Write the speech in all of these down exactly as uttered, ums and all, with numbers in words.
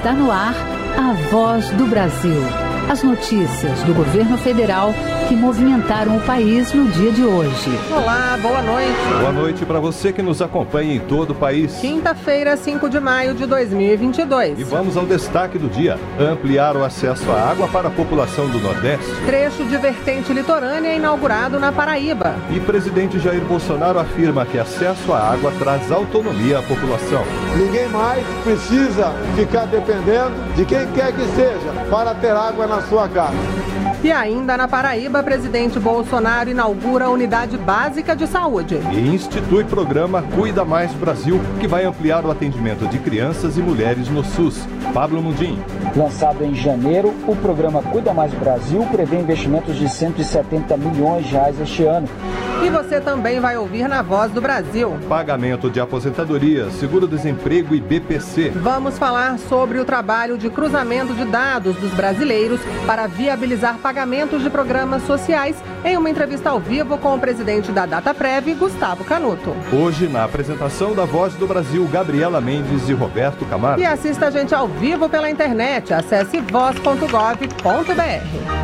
Está no ar a Voz do Brasil. As notícias do governo federal que movimentaram o país no dia de hoje. Olá, boa noite. Boa noite para você que nos acompanha em todo o país. Quinta-feira, cinco de maio de dois mil e vinte e dois. E vamos ao destaque do dia. Ampliar o acesso à água para a população do Nordeste. Trecho de vertente litorânea inaugurado na Paraíba. E presidente Jair Bolsonaro afirma que acesso à água traz autonomia à população. Ninguém mais precisa ficar dependendo de quem quer que seja para ter água na sua casa. E ainda na Paraíba, presidente Bolsonaro inaugura a unidade básica de saúde. E institui programa Cuida Mais Brasil, que vai ampliar o atendimento de crianças e mulheres no SUS. Pablo Mundim. Lançado em janeiro, o programa Cuida Mais Brasil prevê investimentos de cento e setenta milhões de reais este ano. E você também vai ouvir na Voz do Brasil. Pagamento de aposentadoria, seguro-desemprego e B P C. Vamos falar sobre o trabalho de cruzamento de dados dos brasileiros para viabilizar pagamentos de programas sociais em uma entrevista ao vivo com o presidente da Dataprev, Gustavo Canuto. Hoje, na apresentação da Voz do Brasil, Gabriela Mendes e Roberto Camargo. E assista a gente ao vivo pela internet. Acesse voz ponto gov ponto br.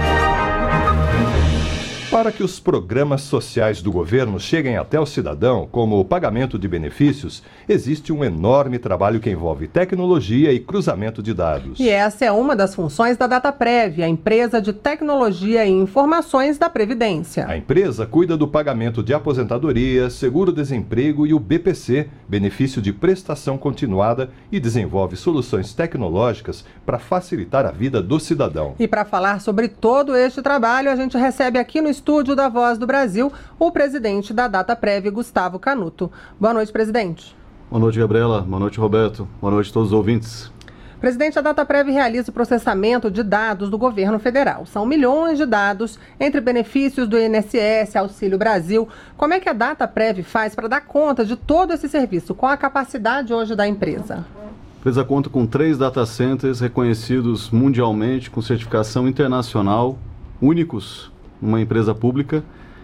Para que os programas sociais do governo cheguem até o cidadão, como o pagamento de benefícios, existe um enorme trabalho que envolve tecnologia e cruzamento de dados. E essa é uma das funções da Dataprev, a empresa de tecnologia e informações da Previdência. A empresa cuida do pagamento de aposentadoria, seguro-desemprego e o B P C, benefício de prestação continuada, e desenvolve soluções tecnológicas para facilitar a vida do cidadão. E para falar sobre todo este trabalho, a gente recebe aqui no estúdio Estúdio da Voz do Brasil, o presidente da Dataprev, Gustavo Canuto. Boa noite, presidente. Boa noite, Gabriela. Boa noite, Roberto. Boa noite a todos os ouvintes. Presidente, a Dataprev realiza o processamento de dados do governo federal. São milhões de dados entre benefícios do I N S S, Auxílio Brasil. Como é que a Dataprev faz para dar conta de todo esse serviço? Qual a capacidade hoje da empresa? A empresa conta com três data centers reconhecidos mundialmente com certificação internacional, únicos uma empresa pública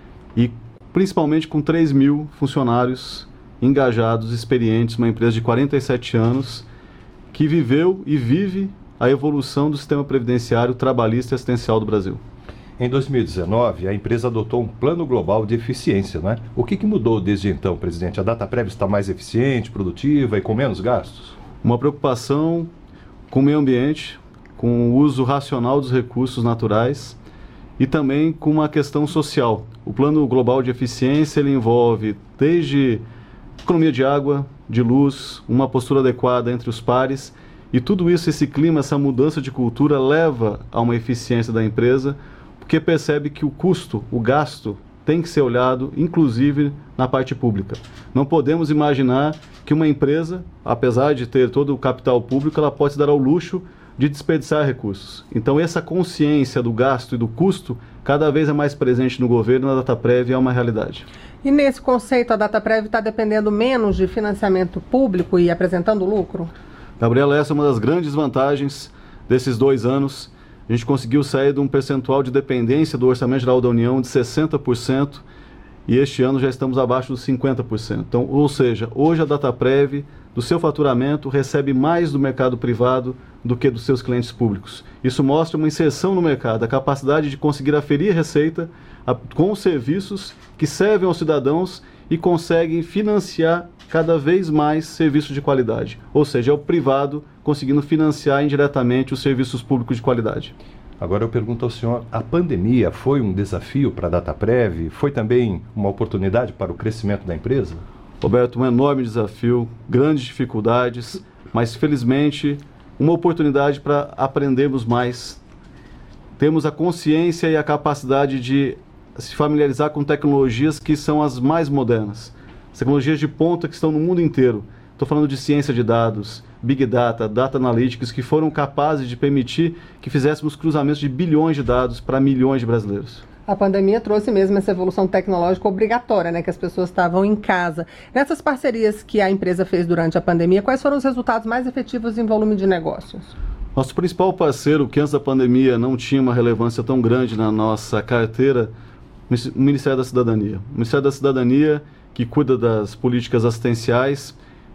e principalmente com três mil funcionários engajados, experientes, uma empresa de quarenta e sete anos que viveu e vive a evolução do sistema previdenciário, trabalhista e assistencial do Brasil. Em dois mil e dezenove, a empresa adotou um plano global de eficiência, né? O que, que mudou desde então, presidente? A Dataprev está mais eficiente, produtiva e com menos gastos? Uma preocupação com o meio ambiente, com o uso racional dos recursos naturais e também com uma questão social. O Plano Global de Eficiência ele envolve desde economia de água, de luz, uma postura adequada entre os pares, e tudo isso, esse clima, essa mudança de cultura leva a uma eficiência da empresa, porque percebe que o custo, o gasto, tem que ser olhado, inclusive na parte pública. Não podemos imaginar que uma empresa, apesar de ter todo o capital público, ela pode se dar ao luxo de desperdiçar recursos. Então essa consciência do gasto e do custo cada vez é mais presente no governo, na Dataprev é uma realidade. E nesse conceito a Dataprev está dependendo menos de financiamento público e apresentando lucro? Gabriela, essa é uma das grandes vantagens desses dois anos. A gente conseguiu sair de um percentual de dependência do Orçamento Geral da União de sessenta por cento e este ano já estamos abaixo dos cinquenta por cento. Então, ou seja, hoje a Dataprev, do seu faturamento, recebe mais do mercado privado do que dos seus clientes públicos. Isso mostra uma inserção no mercado, a capacidade de conseguir aferir receita a, com os serviços que servem aos cidadãos e conseguem financiar cada vez mais serviços de qualidade. Ou seja, é o privado conseguindo financiar indiretamente os serviços públicos de qualidade. Agora eu pergunto ao senhor, a pandemia foi um desafio para a Dataprev? Foi também uma oportunidade para o crescimento da empresa? Roberto, um enorme desafio, grandes dificuldades, mas felizmente uma oportunidade para aprendermos mais. Temos a consciência e a capacidade de se familiarizar com tecnologias que são as mais modernas. Tecnologias de ponta que estão no mundo inteiro. Estou falando de ciência de dados, Big Data, Data Analytics, que foram capazes de permitir que fizéssemos cruzamentos de bilhões de dados para milhões de brasileiros. A pandemia trouxe mesmo essa evolução tecnológica obrigatória, né, que as pessoas estavam em casa. Nessas parcerias que a empresa fez durante a pandemia, quais foram os resultados mais efetivos em volume de negócios? Nosso principal parceiro, que antes da pandemia não tinha uma relevância tão grande na nossa carteira, o Ministério da Cidadania. O Ministério da Cidadania, que cuida das políticas assistenciais,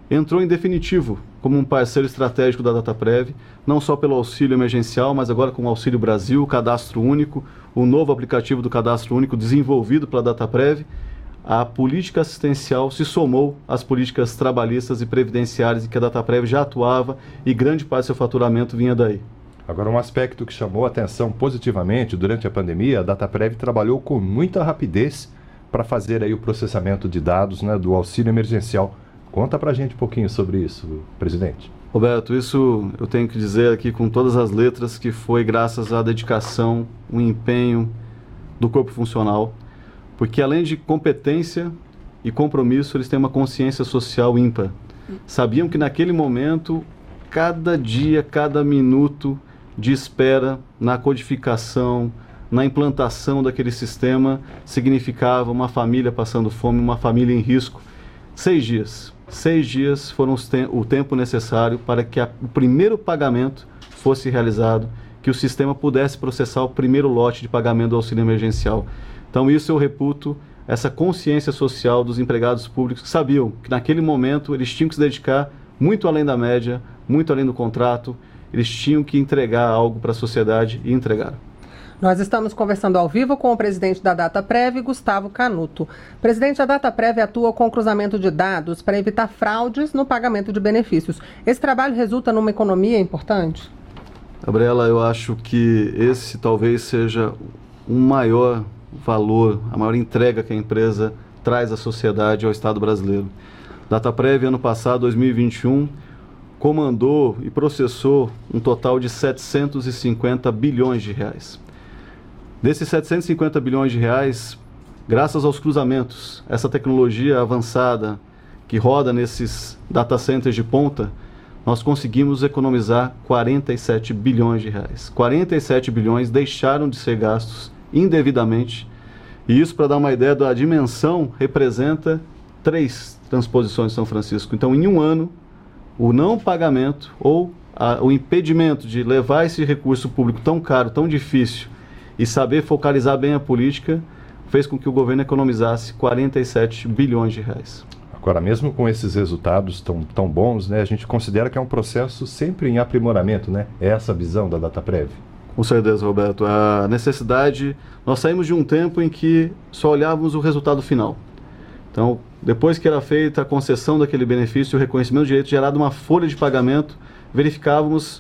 entrou em definitivo como um parceiro estratégico da Dataprev, não só pelo auxílio emergencial, mas agora com o Auxílio Brasil, o Cadastro Único, o novo aplicativo do Cadastro Único desenvolvido pela Dataprev. A política assistencial se somou às políticas trabalhistas e previdenciárias em que a Dataprev já atuava e grande parte do seu faturamento vinha daí. Agora, um aspecto que chamou a atenção positivamente durante a pandemia, a Dataprev trabalhou com muita rapidez para fazer aí o processamento de dados, né, do auxílio emergencial. Conta para a gente um pouquinho sobre isso, presidente. Roberto, isso eu tenho que dizer aqui com todas as letras que foi graças à dedicação, o empenho do corpo funcional, porque além de competência e compromisso, eles têm uma consciência social ímpar. Sabiam que naquele momento, cada dia, cada minuto de espera na codificação, na implantação daquele sistema, significava uma família passando fome, uma família em risco. Seis dias. Seis dias foram te- o tempo necessário para que a, o primeiro pagamento fosse realizado, que o sistema pudesse processar o primeiro lote de pagamento do auxílio emergencial. Então isso eu reputo, essa consciência social dos empregados públicos que sabiam que naquele momento eles tinham que se dedicar muito além da média, muito além do contrato, eles tinham que entregar algo para a sociedade e entregaram. Nós estamos conversando ao vivo com o presidente da Dataprev, Gustavo Canuto. Presidente, a Dataprev atua com o cruzamento de dados para evitar fraudes no pagamento de benefícios. Esse trabalho resulta numa economia importante? Gabriela, eu acho que esse talvez seja o maior valor, a maior entrega que a empresa traz à sociedade, ao Estado brasileiro. Dataprev, ano passado, dois mil e vinte e um, comandou e processou um total de setecentos e cinquenta bilhões de reais. Desses setecentos e cinquenta bilhões de reais, graças aos cruzamentos, essa tecnologia avançada que roda nesses data centers de ponta, nós conseguimos economizar quarenta e sete bilhões de reais. quarenta e sete bilhões deixaram de ser gastos indevidamente, e isso, para dar uma ideia da dimensão, representa três transposições de São Francisco. Então, em um ano, o não pagamento ou a, o impedimento de levar esse recurso público tão caro, tão difícil, e saber focalizar bem a política, fez com que o governo economizasse quarenta e sete bilhões de reais. Agora, mesmo com esses resultados tão, tão bons, né, a gente considera que é um processo sempre em aprimoramento, né? É essa a visão da Dataprev? Com certeza, Roberto. A necessidade... Nós saímos de um tempo em que só olhávamos o resultado final. Então, depois que era feita a concessão daquele benefício, o reconhecimento do direito gerado uma folha de pagamento, verificávamos,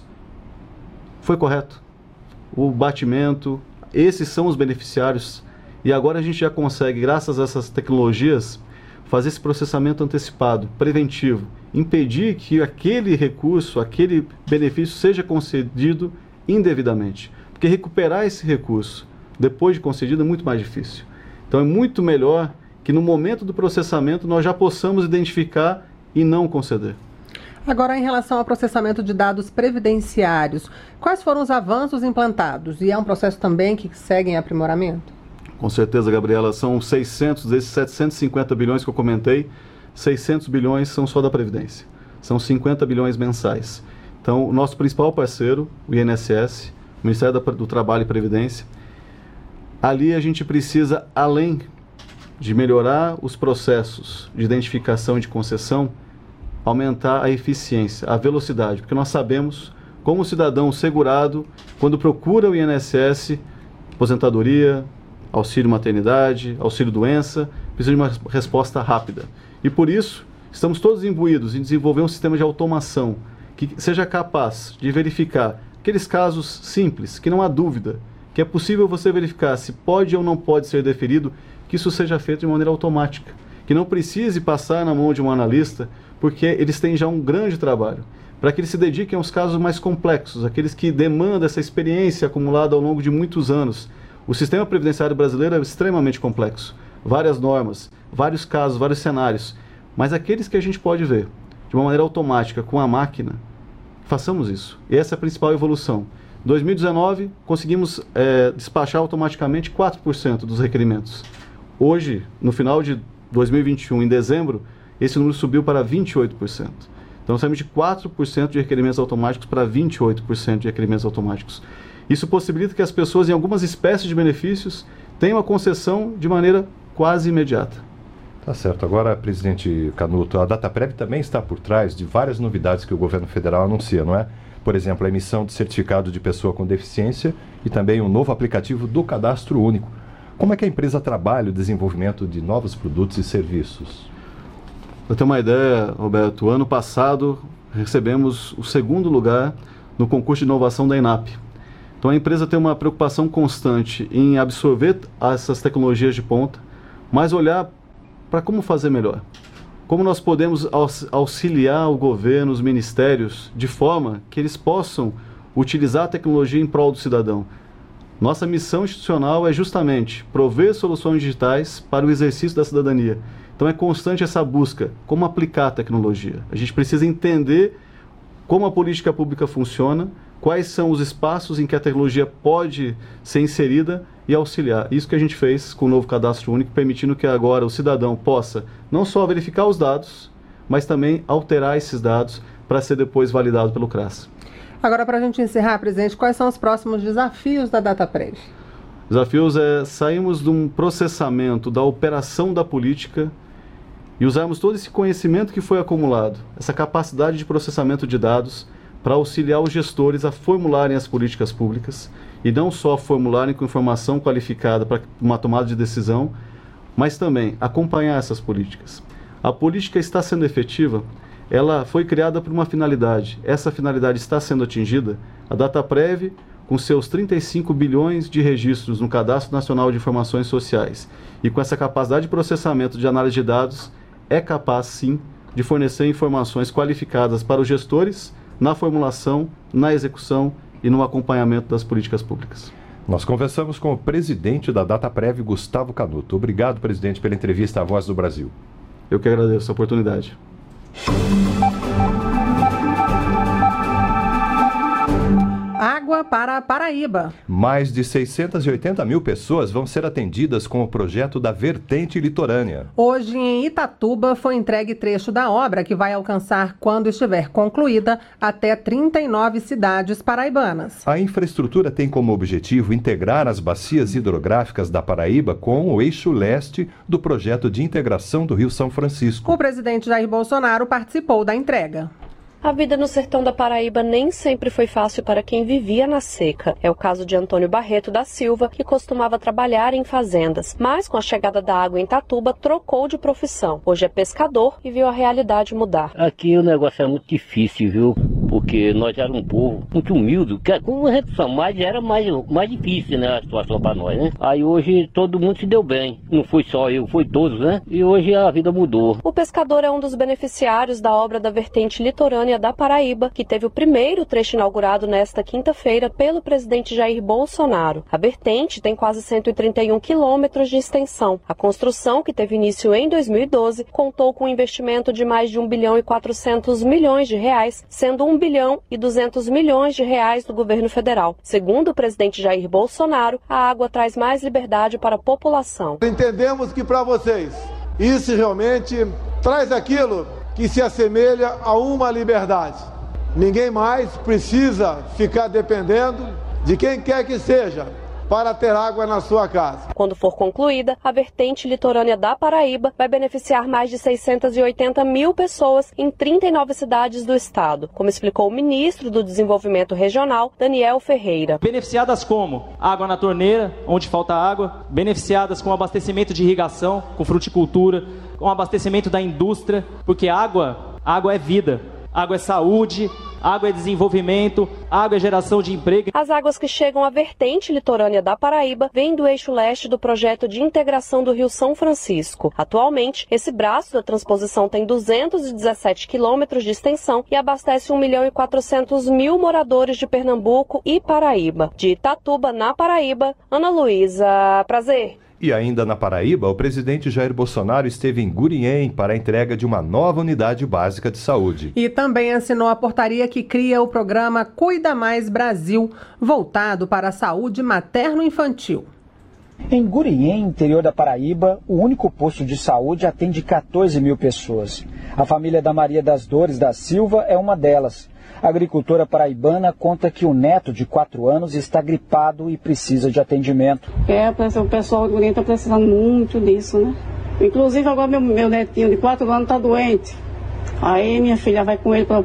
foi correto. O batimento, esses são os beneficiários. E agora a gente já consegue, graças a essas tecnologias, fazer esse processamento antecipado, preventivo, impedir que aquele recurso, aquele benefício seja concedido indevidamente. Porque recuperar esse recurso depois de concedido é muito mais difícil. Então é muito melhor que no momento do processamento nós já possamos identificar e não conceder. Agora, em relação ao processamento de dados previdenciários, quais foram os avanços implantados? E é um processo também que segue em aprimoramento? Com certeza, Gabriela, são seiscentos desses setecentos e cinquenta bilhões que eu comentei, seiscentos bilhões são só da Previdência. São cinquenta bilhões mensais. Então, o nosso principal parceiro, o I N S S, o Ministério do Trabalho e Previdência, ali a gente precisa, além de melhorar os processos de identificação e de concessão, aumentar a eficiência, a velocidade, porque nós sabemos como o cidadão segurado, quando procura o I N S S, aposentadoria, auxílio maternidade, auxílio doença, precisa de uma resposta rápida. E por isso, estamos todos imbuídos em desenvolver um sistema de automação que seja capaz de verificar aqueles casos simples, que não há dúvida, que é possível você verificar se pode ou não pode ser deferido, que isso seja feito de maneira automática, que não precise passar na mão de um analista, porque eles têm já um grande trabalho, para que eles se dediquem aos casos mais complexos, aqueles que demandam essa experiência acumulada ao longo de muitos anos. O sistema previdenciário brasileiro é extremamente complexo, várias normas, vários casos, vários cenários, mas aqueles que a gente pode ver de uma maneira automática com a máquina, façamos isso. E essa é a principal evolução. Em dois mil e dezenove, conseguimos é, despachar automaticamente quatro por cento dos requerimentos. Hoje, no final de dois mil e vinte e um, em dezembro, esse número subiu para vinte e oito por cento. Então, saímos de quatro por cento de requerimentos automáticos para vinte e oito por cento de requerimentos automáticos. Isso possibilita que as pessoas, em algumas espécies de benefícios, tenham a concessão de maneira quase imediata. Tá certo. Agora, presidente Canuto, a Dataprev também está por trás de várias novidades que o governo federal anuncia, não é? Por exemplo, a emissão de certificado de pessoa com deficiência e também um novo aplicativo do Cadastro Único. Como é que a empresa trabalha o desenvolvimento de novos produtos e serviços? Para ter uma ideia, Roberto, ano passado recebemos o segundo lugar no concurso de inovação da ENAP. Então a empresa tem uma preocupação constante em absorver essas tecnologias de ponta, mas olhar para como fazer melhor. Como nós podemos auxiliar o governo, os ministérios, de forma que eles possam utilizar a tecnologia em prol do cidadão. Nossa missão institucional é justamente prover soluções digitais para o exercício da cidadania. Então é constante essa busca, como aplicar a tecnologia. A gente precisa entender como a política pública funciona, quais são os espaços em que a tecnologia pode ser inserida e auxiliar. Isso que a gente fez com o novo Cadastro Único, permitindo que agora o cidadão possa não só verificar os dados, mas também alterar esses dados para ser depois validado pelo CRAS. Agora, para a gente encerrar, presidente, quais são os próximos desafios da Dataprev? Desafios é sairmos de um processamento da operação da política e usarmos todo esse conhecimento que foi acumulado, essa capacidade de processamento de dados, para auxiliar os gestores a formularem as políticas públicas e não só formularem com informação qualificada para uma tomada de decisão, mas também acompanhar essas políticas. A política está sendo efetiva, ela foi criada por uma finalidade, essa finalidade está sendo atingida. A Dataprev, com seus trinta e cinco bilhões de registros no Cadastro Nacional de Informações Sociais e com essa capacidade de processamento de análise de dados, é capaz sim de fornecer informações qualificadas para os gestores na formulação, na execução e no acompanhamento das políticas públicas. Nós conversamos com o presidente da Dataprev, Gustavo Canuto. Obrigado, presidente, pela entrevista à Voz do Brasil. Eu que agradeço a oportunidade. Água para Paraíba. Mais de seiscentas e oitenta mil pessoas vão ser atendidas com o projeto da Vertente Litorânea. Hoje, em Itatuba, foi entregue trecho da obra que vai alcançar, quando estiver concluída, até trinta e nove cidades paraibanas. A infraestrutura tem como objetivo integrar as bacias hidrográficas da Paraíba com o eixo leste do projeto de integração do Rio São Francisco. O presidente Jair Bolsonaro participou da entrega. A vida no sertão da Paraíba nem sempre foi fácil para quem vivia na seca. É o caso de Antônio Barreto da Silva, que costumava trabalhar em fazendas, mas com a chegada da água em Itatuba, trocou de profissão. Hoje é pescador e viu a realidade mudar. Aqui o negócio é muito difícil, viu? Porque nós éramos um povo muito humilde, que com a redução mais era mais, mais difícil, né, a situação para nós, né? Aí hoje todo mundo se deu bem, não foi só eu, foi todos, né? E hoje a vida mudou. O pescador é um dos beneficiários da obra da Vertente Litorânea da Paraíba, que teve o primeiro trecho inaugurado nesta quinta-feira pelo presidente Jair Bolsonaro. A vertente tem quase cento e trinta e um quilômetros de extensão. A construção, que teve início em dois mil e doze, contou com um investimento de mais de um bilhão e quatrocentos milhões de reais, sendo um bilhão e duzentos milhões de reais do governo federal. Segundo o presidente Jair Bolsonaro, a água traz mais liberdade para a população. Entendemos que para vocês isso realmente traz aquilo que se assemelha a uma liberdade. Ninguém mais precisa ficar dependendo de quem quer que seja para ter água na sua casa. Quando for concluída, a Vertente Litorânea da Paraíba vai beneficiar mais de seiscentas e oitenta mil pessoas em trinta e nove cidades do estado, como explicou o ministro do Desenvolvimento Regional, Daniel Ferreira. Beneficiadas como? Água na torneira, onde falta água, beneficiadas com abastecimento de irrigação, com fruticultura, com abastecimento da indústria, porque água, água é vida, água é saúde, água é desenvolvimento, água é geração de emprego. As águas que chegam à Vertente Litorânea da Paraíba vêm do eixo leste do projeto de integração do Rio São Francisco. Atualmente, esse braço da transposição tem duzentos e dezessete quilômetros de extensão e abastece um milhão e quatrocentos mil moradores de Pernambuco e Paraíba. De Itatuba, na Paraíba, Ana Luísa, prazer. E ainda na Paraíba, o presidente Jair Bolsonaro esteve em Gurien para a entrega de uma nova unidade básica de saúde. E também assinou a portaria que cria o programa Cuida Mais Brasil, voltado para a saúde materno-infantil. Em Gurien, interior da Paraíba, o único posto de saúde atende quatorze mil pessoas. A família da Maria das Dores da Silva é uma delas. A agricultora paraibana conta que o neto de quatro anos está gripado e precisa de atendimento. É, o pessoal do Gurien está precisando muito disso, né? Inclusive agora meu, meu netinho de quatro anos está doente. Aí minha filha vai com ele pra,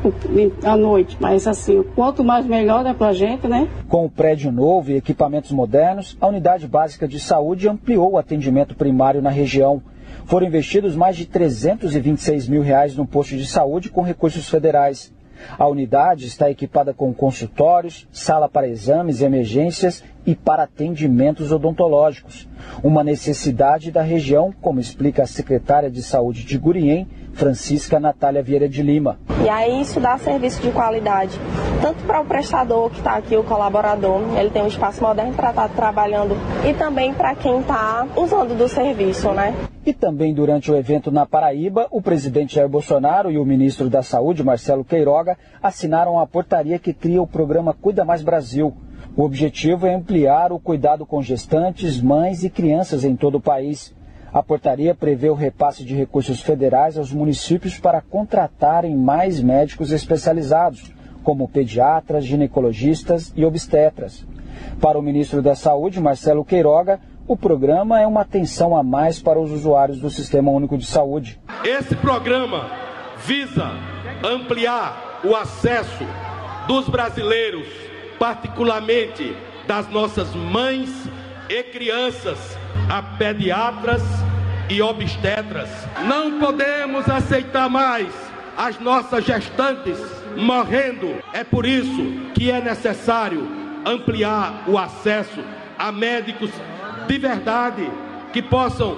à noite. Mas assim, quanto mais melhor é pra gente, né? Com o prédio novo e equipamentos modernos, a Unidade Básica de Saúde ampliou o atendimento primário na região. Foram investidos mais de trezentos e vinte e seis mil reais no posto de saúde com recursos federais. A unidade está equipada com consultórios, sala para exames e emergências e para atendimentos odontológicos. Uma necessidade da região, como explica a secretária de Saúde de Gurien, Francisca Natália Vieira de Lima. E aí isso dá serviço de qualidade, tanto para o prestador que está aqui, o colaborador, ele tem um espaço moderno para estar trabalhando, e também para quem está usando do serviço, né? E também durante o evento na Paraíba, o presidente Jair Bolsonaro e o ministro da Saúde, Marcelo Queiroga, assinaram a portaria que cria o programa Cuida Mais Brasil. O objetivo é ampliar o cuidado com gestantes, mães e crianças em todo o país. A portaria prevê o repasse de recursos federais aos municípios para contratarem mais médicos especializados, como pediatras, ginecologistas e obstetras. Para o ministro da Saúde, Marcelo Queiroga, o programa é uma atenção a mais para os usuários do Sistema Único de Saúde. Esse programa visa ampliar o acesso dos brasileiros, particularmente das nossas mães e crianças, a pediatras e obstetras. Não podemos aceitar mais as nossas gestantes morrendo. É por isso que é necessário ampliar o acesso a médicos de verdade que possam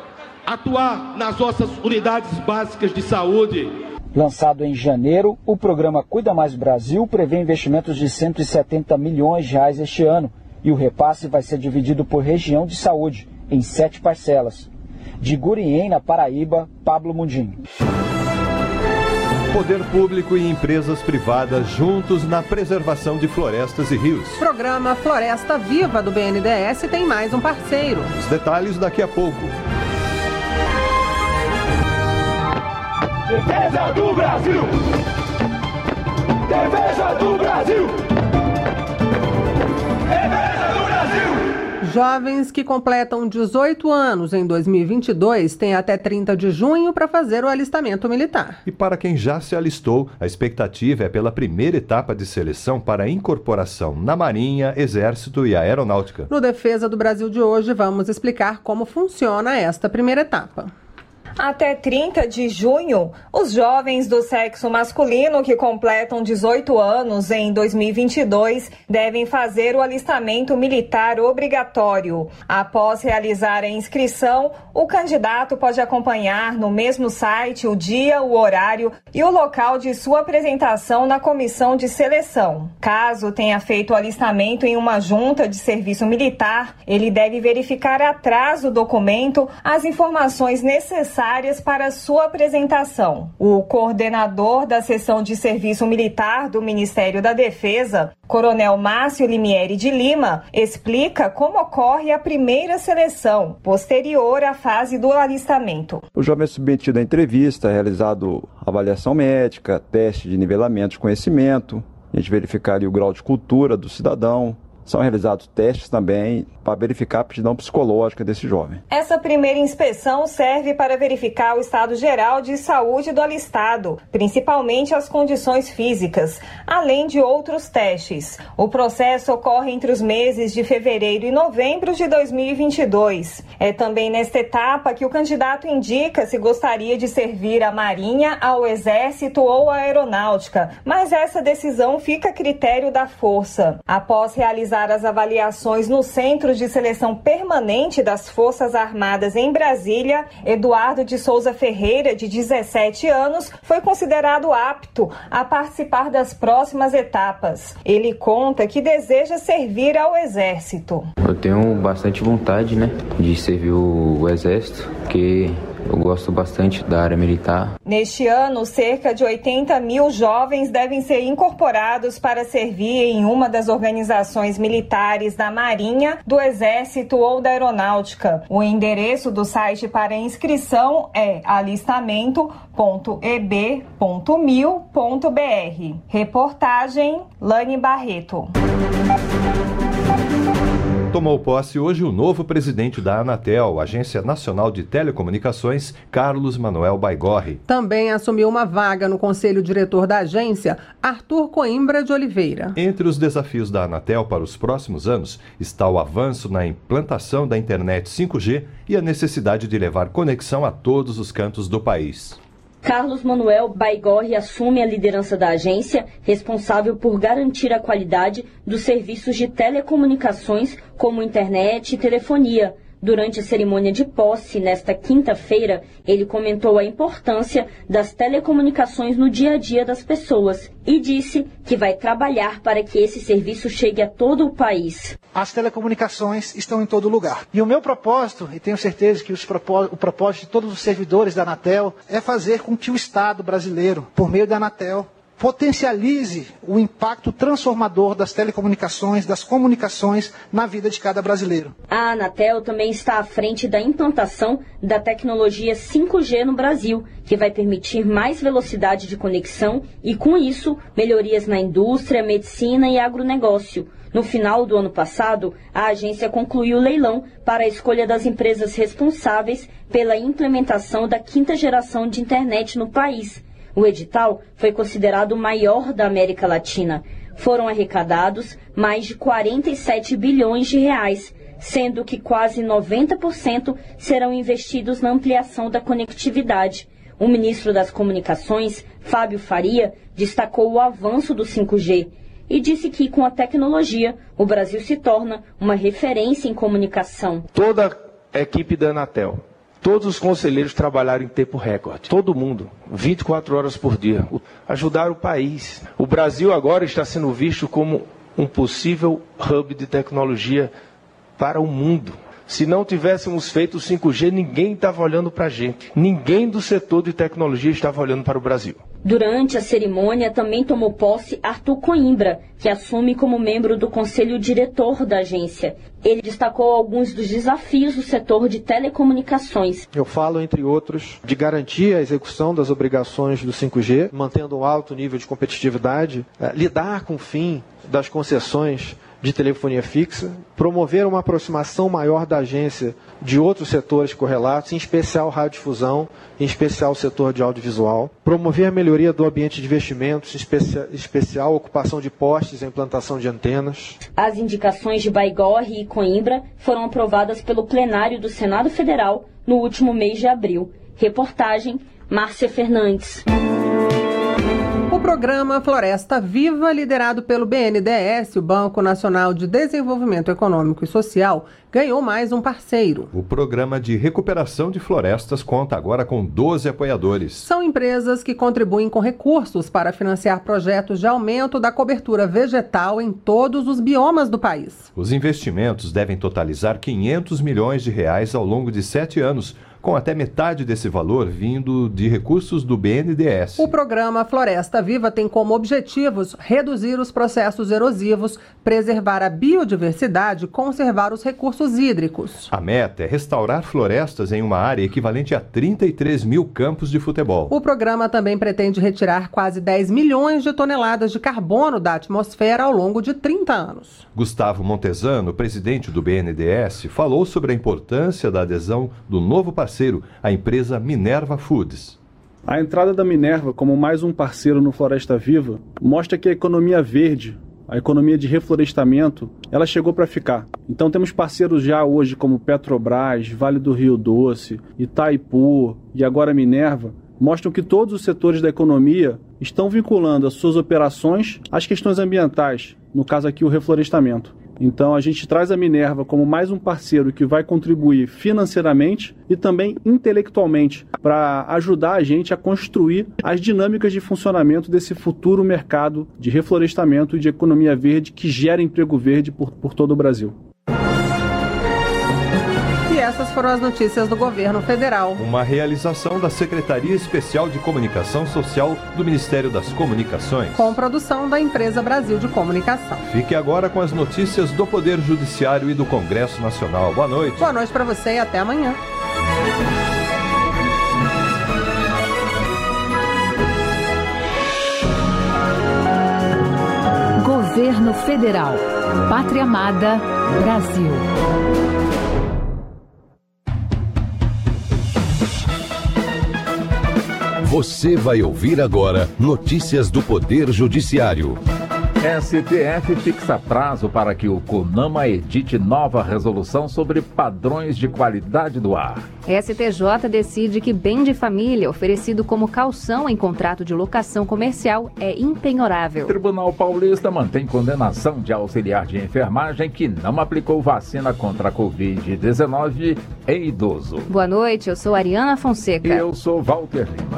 atuar nas nossas unidades básicas de saúde. Lançado em janeiro, o programa Cuida Mais Brasil prevê investimentos de cento e setenta milhões de reais este ano e o repasse vai ser dividido por região de saúde, em sete parcelas. De Gurien, na Paraíba, Pablo Mundim. Poder público e empresas privadas juntos na preservação de florestas e rios. O programa Floresta Viva do B N D E S tem mais um parceiro. Os detalhes daqui a pouco. Defesa do Brasil! Defesa do Brasil! Defesa do Brasil! Jovens que completam dezoito anos em dois mil e vinte e dois têm até trinta de junho para fazer o alistamento militar. E para quem já se alistou, a expectativa é pela primeira etapa de seleção para a incorporação na Marinha, Exército e Aeronáutica. No Defesa do Brasil de hoje, vamos explicar como funciona esta primeira etapa. Até trinta de junho, os jovens do sexo masculino que completam dezoito anos em dois mil e vinte e dois devem fazer o alistamento militar obrigatório. Após realizar a inscrição, o candidato pode acompanhar no mesmo site o dia, o horário e o local de sua apresentação na comissão de seleção. Caso tenha feito o alistamento em uma junta de serviço militar, ele deve verificar atrás do documento as informações necessárias para sua apresentação. O coordenador da seção de serviço militar do Ministério da Defesa, Coronel Márcio Limieri de Lima, explica como ocorre a primeira seleção, posterior à fase do alistamento. O jovem é submetido à entrevista, é realizado avaliação médica, teste de nivelamento de conhecimento, a gente verificaria o grau de cultura do cidadão. São realizados testes também para verificar a aptidão psicológica desse jovem. Essa primeira inspeção serve para verificar o estado geral de saúde do alistado, principalmente as condições físicas, além de outros testes. O processo ocorre entre os meses de fevereiro e novembro de dois mil e vinte e dois. É também nesta etapa que o candidato indica se gostaria de servir à Marinha, ao Exército ou à Aeronáutica, mas essa decisão fica a critério da Força. Após realizar as avaliações no Centro de Seleção Permanente das Forças Armadas em Brasília, Eduardo de Souza Ferreira, de dezessete anos, foi considerado apto a participar das próximas etapas. Ele conta que deseja servir ao Exército. Eu tenho bastante vontade, né, de servir o Exército, porque eu gosto bastante da área militar. Neste ano, cerca de oitenta mil jovens devem ser incorporados para servir em uma das organizações militares da Marinha, do Exército ou da Aeronáutica. O endereço do site para inscrição é alistamento ponto e b ponto mil ponto b r. Reportagem Lani Barreto. Tomou posse hoje o novo presidente da Anatel, Agência Nacional de Telecomunicações, Carlos Manoel Baigorre. Também assumiu uma vaga no conselho diretor da agência, Arthur Coimbra de Oliveira. Entre os desafios da Anatel para os próximos anos está o avanço na implantação da internet cinco G e a necessidade de levar conexão a todos os cantos do país. Carlos Manoel Baigorre assume a liderança da agência, responsável por garantir a qualidade dos serviços de telecomunicações, como internet e telefonia. Durante a cerimônia de posse, nesta quinta-feira, ele comentou a importância das telecomunicações no dia a dia das pessoas e disse que vai trabalhar para que esse serviço chegue a todo o país. As telecomunicações estão em todo lugar. E o meu propósito, e tenho certeza que os propós- o propósito de todos os servidores da Anatel, é fazer com que o Estado brasileiro, por meio da Anatel, potencialize o impacto transformador das telecomunicações, das comunicações na vida de cada brasileiro. A Anatel também está à frente da implantação da tecnologia cinco G no Brasil, que vai permitir mais velocidade de conexão e, com isso, melhorias na indústria, medicina e agronegócio. No final do ano passado, a agência concluiu o leilão para a escolha das empresas responsáveis pela implementação da quinta geração de internet no país. O edital foi considerado o maior da América Latina. Foram arrecadados mais de quarenta e sete bilhões de reais, sendo que quase noventa por cento serão investidos na ampliação da conectividade. O ministro das Comunicações, Fábio Faria, destacou o avanço do cinco G e disse que, com a tecnologia, o Brasil se torna uma referência em comunicação. Toda a equipe da Anatel, todos os conselheiros trabalharam em tempo recorde. Todo mundo, vinte e quatro horas por dia. Ajudaram o país. O Brasil agora está sendo visto como um possível hub de tecnologia para o mundo. Se não tivéssemos feito o cinco G, ninguém estava olhando para a gente. Ninguém do setor de tecnologia estava olhando para o Brasil. Durante a cerimônia também tomou posse Arthur Coimbra, que assume como membro do conselho diretor da agência. Ele destacou alguns dos desafios do setor de telecomunicações. Eu falo, entre outros, de garantir a execução das obrigações do cinco G, mantendo um alto nível de competitividade, eh, lidar com o fim das concessões de telefonia fixa, promover uma aproximação maior da agência de outros setores correlatos, em especial radiodifusão, em especial o setor de audiovisual, promover a melhoria do ambiente de investimentos, em especia- especial ocupação de postes e implantação de antenas. As indicações de Baigorre e Coimbra foram aprovadas pelo plenário do Senado Federal no último mês de abril. Reportagem, Márcia Fernandes. O programa Floresta Viva, liderado pelo B N D E S, o Banco Nacional de Desenvolvimento Econômico e Social, ganhou mais um parceiro. O programa de recuperação de florestas conta agora com doze apoiadores. São empresas que contribuem com recursos para financiar projetos de aumento da cobertura vegetal em todos os biomas do país. Os investimentos devem totalizar quinhentos milhões de reais ao longo de sete anos, com até metade desse valor vindo de recursos do B N D E S. O programa Floresta Viva tem como objetivos reduzir os processos erosivos, preservar a biodiversidade e conservar os recursos hídricos. A meta é restaurar florestas em uma área equivalente a trinta e três mil campos de futebol. O programa também pretende retirar quase dez milhões de toneladas de carbono da atmosfera ao longo de trinta anos. Gustavo Montesano, presidente do B N D E S, falou sobre a importância da adesão do novo parceiro, a empresa Minerva Foods. A entrada da Minerva como mais um parceiro no Floresta Viva mostra que a economia verde, a economia de reflorestamento, ela chegou para ficar. Então temos parceiros já hoje como Petrobras, Vale do Rio Doce, Itaipu e agora Minerva, mostram que todos os setores da economia estão vinculando as suas operações às questões ambientais, no caso aqui o reflorestamento. Então a gente traz a Minerva como mais um parceiro que vai contribuir financeiramente e também intelectualmente para ajudar a gente a construir as dinâmicas de funcionamento desse futuro mercado de reflorestamento e de economia verde que gera emprego verde por, por todo o Brasil. E essas foram as notícias do governo federal. Uma realização da Secretaria Especial de Comunicação Social do Ministério das Comunicações. Com produção da Empresa Brasil de Comunicação. Fique agora com as notícias do Poder Judiciário e do Congresso Nacional. Boa noite. Boa noite para você e até amanhã. Governo Governo Federal. Pátria Amada, Brasil. Você vai ouvir agora notícias do Poder Judiciário. S T F fixa prazo para que o CONAMA edite nova resolução sobre padrões de qualidade do ar. S T J decide que bem de família oferecido como calção em contrato de locação comercial é impenhorável. Tribunal Paulista mantém condenação de auxiliar de enfermagem que não aplicou vacina contra a covid dezenove em idoso. Boa noite, eu sou Ariana Fonseca. E eu sou Walter Lima.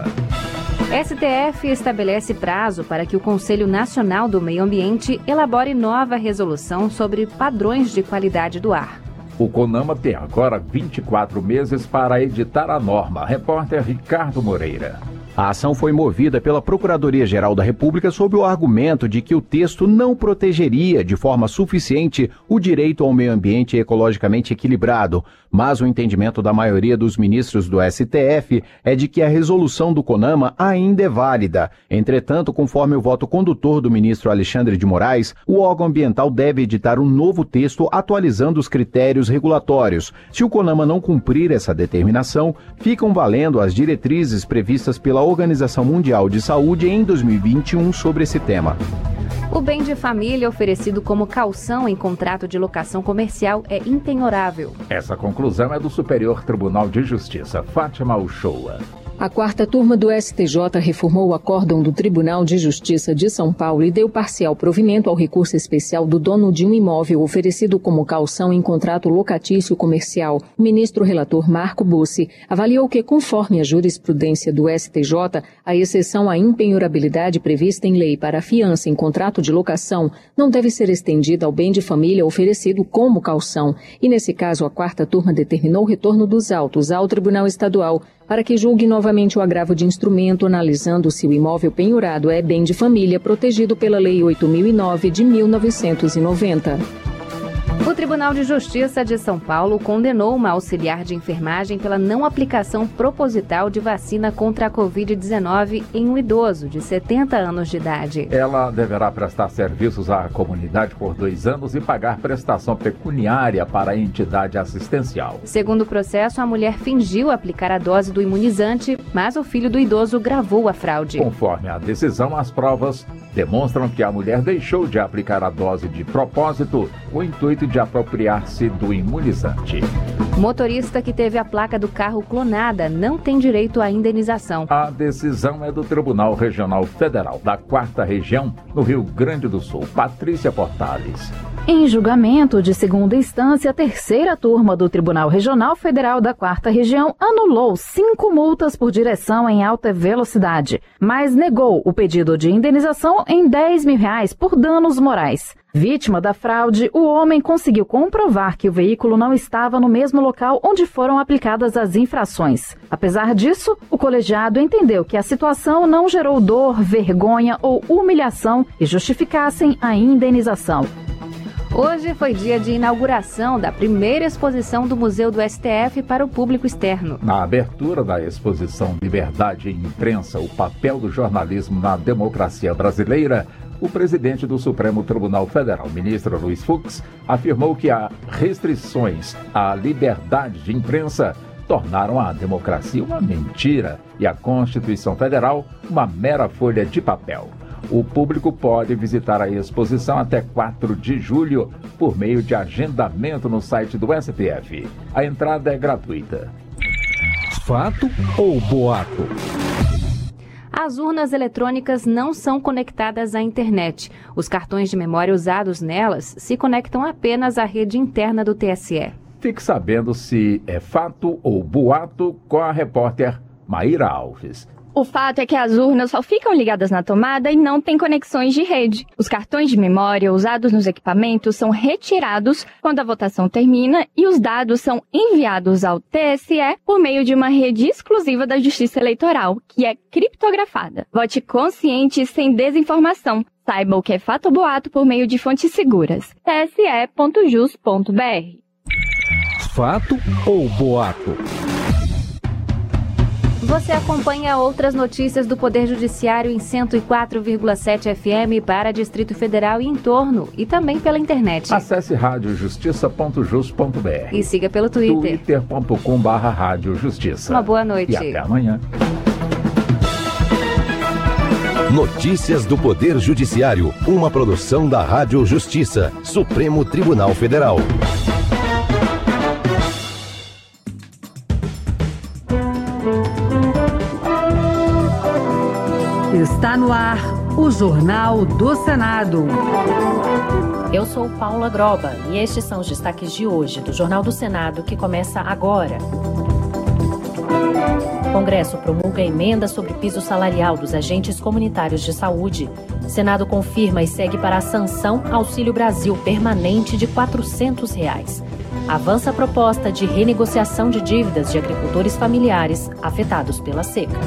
S T F estabelece prazo para que o Conselho Nacional do Meio Ambiente elabore nova resolução sobre padrões de qualidade do ar. O CONAMA tem agora vinte e quatro meses para editar a norma. Repórter Ricardo Moreira. A ação foi movida pela Procuradoria-Geral da República sob o argumento de que o texto não protegeria de forma suficiente o direito ao meio ambiente ecologicamente equilibrado. Mas o entendimento da maioria dos ministros do S T F é de que a resolução do CONAMA ainda é válida. Entretanto, conforme o voto condutor do ministro Alexandre de Moraes, o órgão ambiental deve editar um novo texto atualizando os critérios regulatórios. Se o CONAMA não cumprir essa determinação, ficam valendo as diretrizes previstas pela Organização Mundial de Saúde em dois mil e vinte e um sobre esse tema. O bem de família oferecido como calção em contrato de locação comercial é impenhorável. Essa conclusão é do Superior Tribunal de Justiça, Fátima Uchoa. A quarta turma do S T J reformou o acórdão do Tribunal de Justiça de São Paulo e deu parcial provimento ao recurso especial do dono de um imóvel oferecido como calção em contrato locatício comercial. O ministro relator Marco Bussi avaliou que, conforme a jurisprudência do S T J, a exceção à impenhorabilidade prevista em lei para a fiança em contrato de locação não deve ser estendida ao bem de família oferecido como calção. E, nesse caso, a quarta turma determinou o retorno dos autos ao Tribunal Estadual para que julgue novamente o agravo de instrumento, analisando se o imóvel penhorado é bem de família protegido pela Lei oito mil e nove de mil novecentos e noventa. O Tribunal de Justiça de São Paulo condenou uma auxiliar de enfermagem pela não aplicação proposital de vacina contra a covid dezenove em um idoso de setenta anos de idade. Ela deverá prestar serviços à comunidade por dois anos e pagar prestação pecuniária para a entidade assistencial. Segundo o processo, a mulher fingiu aplicar a dose do imunizante, mas o filho do idoso gravou a fraude. Conforme a decisão, as provas demonstram que a mulher deixou de aplicar a dose de propósito, com o intuito de apropriar-se do imunizante. O motorista que teve a placa do carro clonada não tem direito à indenização. A decisão é do Tribunal Regional Federal da Quarta Região, no Rio Grande do Sul. Patrícia Portales. Em julgamento de segunda instância, a terceira turma do Tribunal Regional Federal da Quarta Região anulou cinco multas por direção em alta velocidade, mas negou o pedido de indenização em dez mil reais por danos morais. Vítima da fraude, o homem conseguiu comprovar que o veículo não estava no mesmo local onde foram aplicadas as infrações. Apesar disso, o colegiado entendeu que a situação não gerou dor, vergonha ou humilhação e justificassem a indenização. Hoje foi dia de inauguração da primeira exposição do Museu do S T F para o público externo. Na abertura da exposição Liberdade em Imprensa, o papel do jornalismo na democracia brasileira, o presidente do Supremo Tribunal Federal, ministro Luiz Fux, afirmou que as restrições à liberdade de imprensa tornaram a democracia uma mentira e a Constituição Federal uma mera folha de papel. O público pode visitar a exposição até quatro de julho por meio de agendamento no site do S T F. A entrada é gratuita. Fato ou boato? As urnas eletrônicas não são conectadas à internet. Os cartões de memória usados nelas se conectam apenas à rede interna do T S E. Fique sabendo se é fato ou boato com a repórter Maíra Alves. O fato é que as urnas só ficam ligadas na tomada e não têm conexões de rede. Os cartões de memória usados nos equipamentos são retirados quando a votação termina e os dados são enviados ao T S E por meio de uma rede exclusiva da Justiça Eleitoral, que é criptografada. Vote consciente e sem desinformação. Saiba o que é fato ou boato por meio de fontes seguras. t s e ponto jus ponto b r. Fato ou boato? Você acompanha outras notícias do Poder Judiciário em cento e quatro vírgula sete F M para Distrito Federal e entorno, e também pela internet. Acesse rádio justiça ponto jus ponto b r e siga pelo Twitter. twitter ponto com barra rádio justiça. Uma boa noite. E até amanhã. Notícias do Poder Judiciário, uma produção da Rádio Justiça, Supremo Tribunal Federal. Está no ar o Jornal do Senado. Eu sou Paula Groba e estes são os destaques de hoje do Jornal do Senado, que começa agora. O Congresso promulga emenda sobre piso salarial dos agentes comunitários de saúde. Senado confirma e segue para a sanção Auxílio Brasil permanente de quatrocentos reais. Avança a proposta de renegociação de dívidas de agricultores familiares afetados pela seca.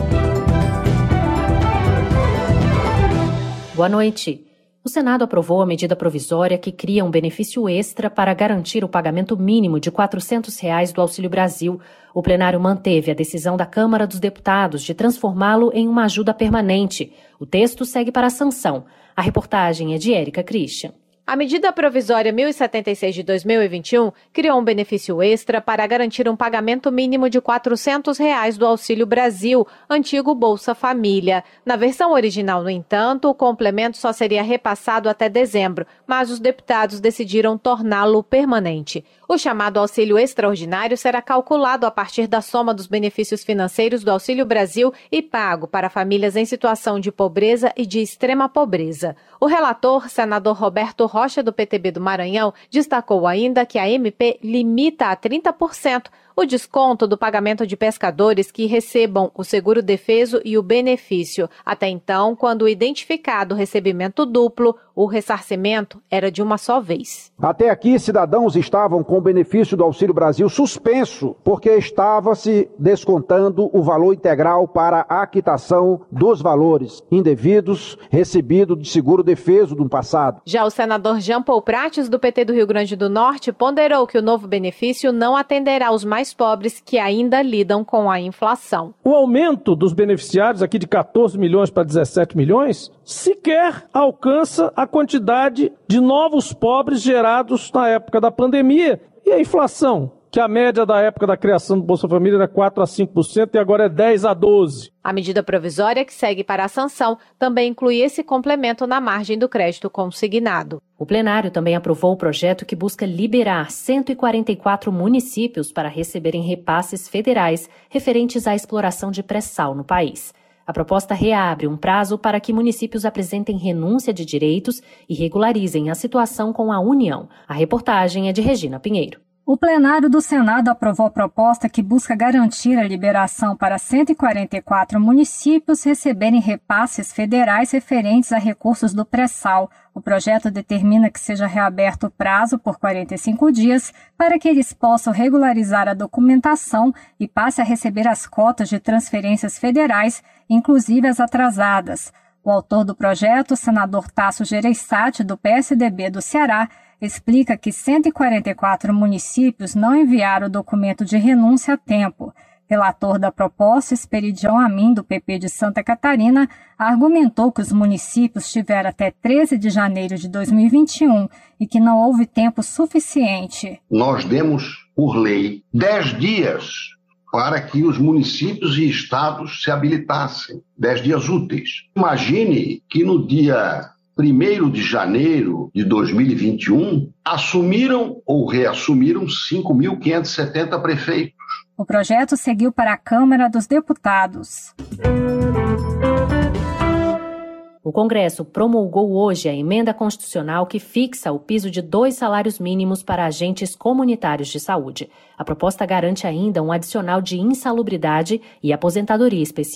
Boa noite. O Senado aprovou a medida provisória que cria um benefício extra para garantir o pagamento mínimo de quatrocentos reais do Auxílio Brasil. O plenário manteve a decisão da Câmara dos Deputados de transformá-lo em uma ajuda permanente. O texto segue para a sanção. A reportagem é de Érica Christian. A medida provisória mil e setenta e seis de dois mil e vinte e um criou um benefício extra para garantir um pagamento mínimo de quatrocentos reais do Auxílio Brasil, antigo Bolsa Família. Na versão original, no entanto, o complemento só seria repassado até dezembro, mas os deputados decidiram torná-lo permanente. O chamado auxílio extraordinário será calculado a partir da soma dos benefícios financeiros do Auxílio Brasil e pago para famílias em situação de pobreza e de extrema pobreza. O relator, senador Roberto Rocha, do P T B do Maranhão, destacou ainda que a M P limita a trinta por cento o desconto do pagamento de pescadores que recebam o seguro-defeso e o benefício. Até então, quando identificado o recebimento duplo, o ressarcimento era de uma só vez. Até aqui, cidadãos estavam com o benefício do Auxílio Brasil suspenso, porque estava-se descontando o valor integral para a quitação dos valores indevidos recebidos de seguro-defeso do passado. Já o senador Jean Paul Prates, do P T do Rio Grande do Norte, ponderou que o novo benefício não atenderá os mais pobres que ainda lidam com a inflação. O aumento dos beneficiários aqui de quatorze milhões para dezessete milhões sequer alcança a quantidade de novos pobres gerados na época da pandemia. E a inflação, que a média da época da criação do Bolsa Família era quatro a cinco por cento e agora é dez a doze por cento. A medida provisória que segue para a sanção também inclui esse complemento na margem do crédito consignado. O plenário também aprovou o projeto que busca liberar cento e quarenta e quatro municípios para receberem repasses federais referentes à exploração de pré-sal no país. A proposta reabre um prazo para que municípios apresentem renúncia de direitos e regularizem a situação com a União. A reportagem é de Regina Pinheiro. O plenário do Senado aprovou a proposta que busca garantir a liberação para cento e quarenta e quatro municípios receberem repasses federais referentes a recursos do pré-sal. O projeto determina que seja reaberto o prazo por quarenta e cinco dias para que eles possam regularizar a documentação e passe a receber as cotas de transferências federais, inclusive as atrasadas. O autor do projeto, o senador Tasso Gereissati, do P S D B do Ceará, explica que cento e quarenta e quatro municípios não enviaram o documento de renúncia a tempo. Relator da proposta, Esperidião Amin, do P P de Santa Catarina, argumentou que os municípios tiveram até treze de janeiro de dois mil e vinte e um e que não houve tempo suficiente. Nós demos, por lei, dez dias para que os municípios e estados se habilitassem, dez dias úteis. Imagine que no dia primeiro de janeiro de dois mil e vinte e um, assumiram ou reassumiram cinco mil quinhentos e setenta prefeitos. O projeto seguiu para a Câmara dos Deputados. O Congresso promulgou hoje a emenda constitucional que fixa o piso de dois salários mínimos para agentes comunitários de saúde. A proposta garante ainda um adicional de insalubridade e aposentadoria especial.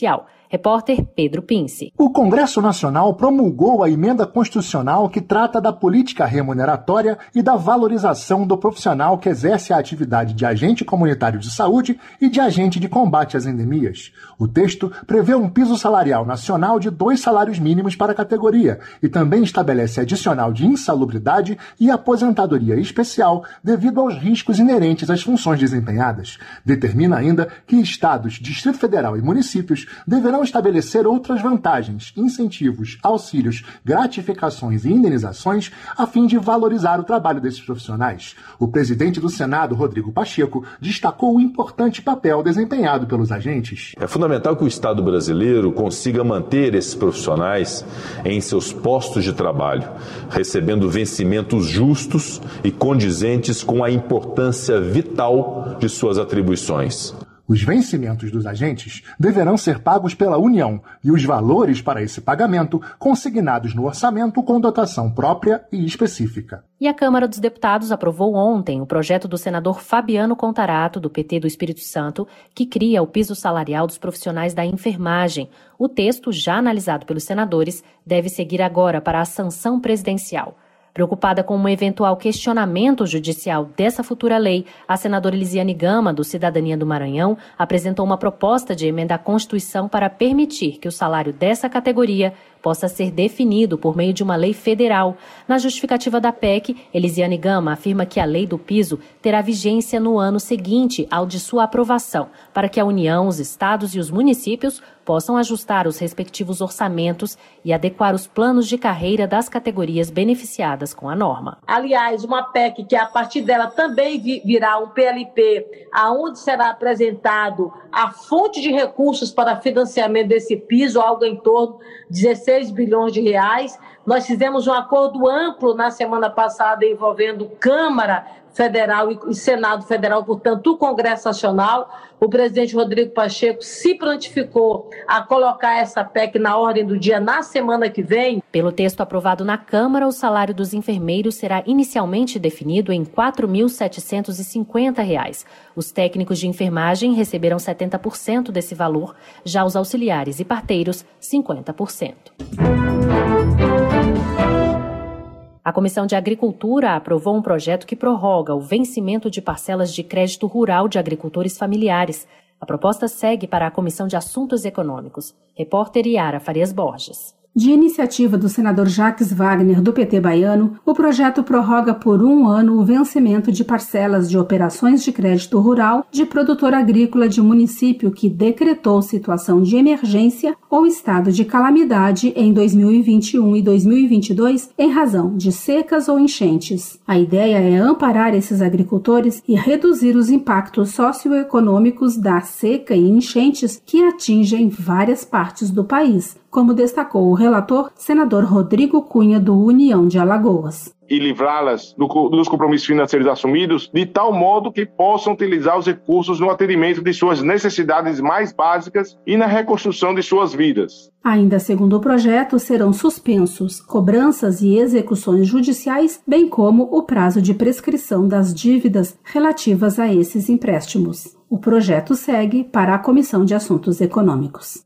Repórter Pedro Pince. O Congresso Nacional promulgou a emenda constitucional que trata da política remuneratória e da valorização do profissional que exerce a atividade de agente comunitário de saúde e de agente de combate às endemias. O texto prevê um piso salarial nacional de dois salários mínimos para a categoria e também estabelece adicional de insalubridade e aposentadoria especial devido aos riscos inerentes às funções desempenhadas. Determina ainda que estados, Distrito Federal e municípios deverão estabelecer outras vantagens, incentivos, auxílios, gratificações e indenizações a fim de valorizar o trabalho desses profissionais. O presidente do Senado, Rodrigo Pacheco, destacou o importante papel desempenhado pelos agentes. É fundamental que o Estado brasileiro consiga manter esses profissionais em seus postos de trabalho, recebendo vencimentos justos e condizentes com a importância vital de suas atribuições. Os vencimentos dos agentes deverão ser pagos pela União e os valores para esse pagamento consignados no orçamento com dotação própria e específica. E a Câmara dos Deputados aprovou ontem o projeto do senador Fabiano Contarato, do P T do Espírito Santo, que cria o piso salarial dos profissionais da enfermagem. O texto, já analisado pelos senadores, deve seguir agora para a sanção presidencial. Preocupada com um eventual questionamento judicial dessa futura lei, a senadora Elisiane Gama, do Cidadania do Maranhão, apresentou uma proposta de emenda à Constituição para permitir que o salário dessa categoria possa ser definido por meio de uma lei federal. Na justificativa da P E C, Elisiane Gama afirma que a lei do piso terá vigência no ano seguinte ao de sua aprovação, para que a União, os estados e os municípios possam ajustar os respectivos orçamentos e adequar os planos de carreira das categorias beneficiadas com a norma. Aliás, uma P E C que a partir dela também virá um P L P, aonde será apresentado a fonte de recursos para financiamento desse piso, algo em torno de dezesseis bilhões de reais. Nós fizemos um acordo amplo na semana passada envolvendo Câmara Federal e Senado Federal, portanto, o Congresso Nacional. O presidente Rodrigo Pacheco se prontificou a colocar essa P E C na ordem do dia na semana que vem. Pelo texto aprovado na Câmara, o salário dos enfermeiros será inicialmente definido em quatro mil setecentos e cinquenta reais. Os técnicos de enfermagem receberão setenta por cento desse valor, já os auxiliares e parteiros, cinquenta por cento. A Comissão de Agricultura aprovou um projeto que prorroga o vencimento de parcelas de crédito rural de agricultores familiares. A proposta segue para a Comissão de Assuntos Econômicos. Repórter Yara Farias Borges. De iniciativa do senador Jacques Wagner, do P T baiano, o projeto prorroga por um ano o vencimento de parcelas de operações de crédito rural de produtor agrícola de município que decretou situação de emergência ou estado de calamidade em dois mil e vinte e um e dois mil e vinte e dois em razão de secas ou enchentes. A ideia é amparar esses agricultores e reduzir os impactos socioeconômicos da seca e enchentes que atingem várias partes do país, como destacou o relator, senador Rodrigo Cunha, do União de Alagoas. E livrá-las do, dos compromissos financeiros assumidos, de tal modo que possam utilizar os recursos no atendimento de suas necessidades mais básicas e na reconstrução de suas vidas. Ainda segundo o projeto, serão suspensos cobranças e execuções judiciais, bem como o prazo de prescrição das dívidas relativas a esses empréstimos. O projeto segue para a Comissão de Assuntos Econômicos.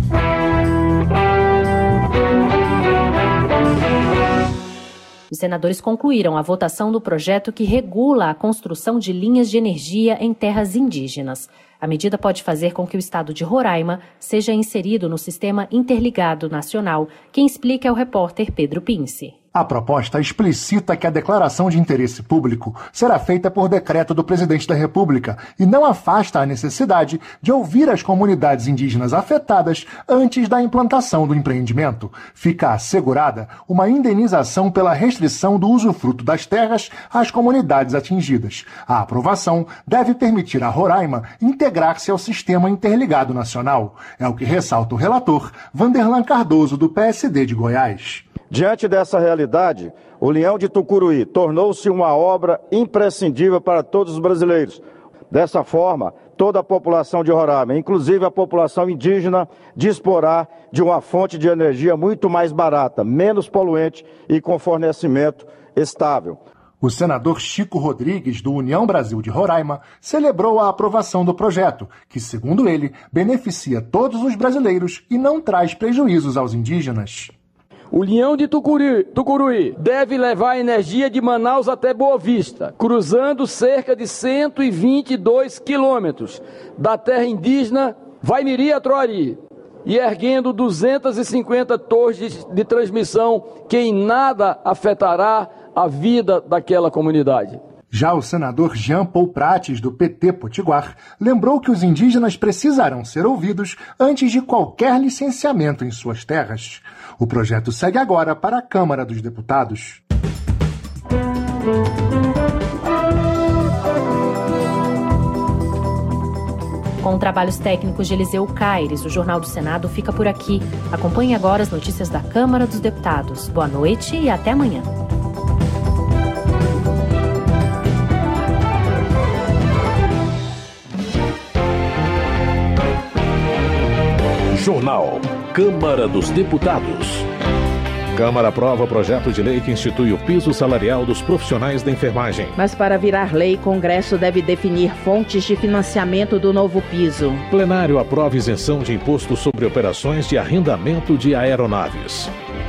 Os senadores concluíram a votação do projeto que regula a construção de linhas de energia em terras indígenas. A medida pode fazer com que o estado de Roraima seja inserido no Sistema Interligado Nacional. Quem explica é o repórter Pedro Pince. A proposta explicita que a declaração de interesse público será feita por decreto do presidente da República e não afasta a necessidade de ouvir as comunidades indígenas afetadas antes da implantação do empreendimento. Fica assegurada uma indenização pela restrição do usufruto das terras às comunidades atingidas. A aprovação deve permitir a Roraima integrar-se ao Sistema Interligado Nacional. É o que ressalta o relator Vanderlan Cardoso, do P S D de Goiás. Diante dessa realidade, o Leão de Tucuruí tornou-se uma obra imprescindível para todos os brasileiros. Dessa forma, toda a população de Roraima, inclusive a população indígena, disporá de uma fonte de energia muito mais barata, menos poluente e com fornecimento estável. O senador Chico Rodrigues, do União Brasil de Roraima, celebrou a aprovação do projeto, que, segundo ele, beneficia todos os brasileiros e não traz prejuízos aos indígenas. O Leão de Tucuruí, Tucuruí deve levar energia de Manaus até Boa Vista, cruzando cerca de cento e vinte e dois quilômetros da terra indígena Vaimiri a Troari e erguendo duzentas e cinquenta torres de transmissão que em nada afetará a vida daquela comunidade. Já o senador Jean Paul Prates, do P T Potiguar, lembrou que os indígenas precisarão ser ouvidos antes de qualquer licenciamento em suas terras. O projeto segue agora para a Câmara dos Deputados. Com trabalhos técnicos de Eliseu Caires, o Jornal do Senado fica por aqui. Acompanhe agora as notícias da Câmara dos Deputados. Boa noite e até amanhã. Jornal Câmara dos Deputados. Câmara aprova projeto de lei que institui o piso salarial dos profissionais da enfermagem. Mas para virar lei, Congresso deve definir fontes de financiamento do novo piso. Plenário aprova isenção de imposto sobre operações de arrendamento de aeronaves.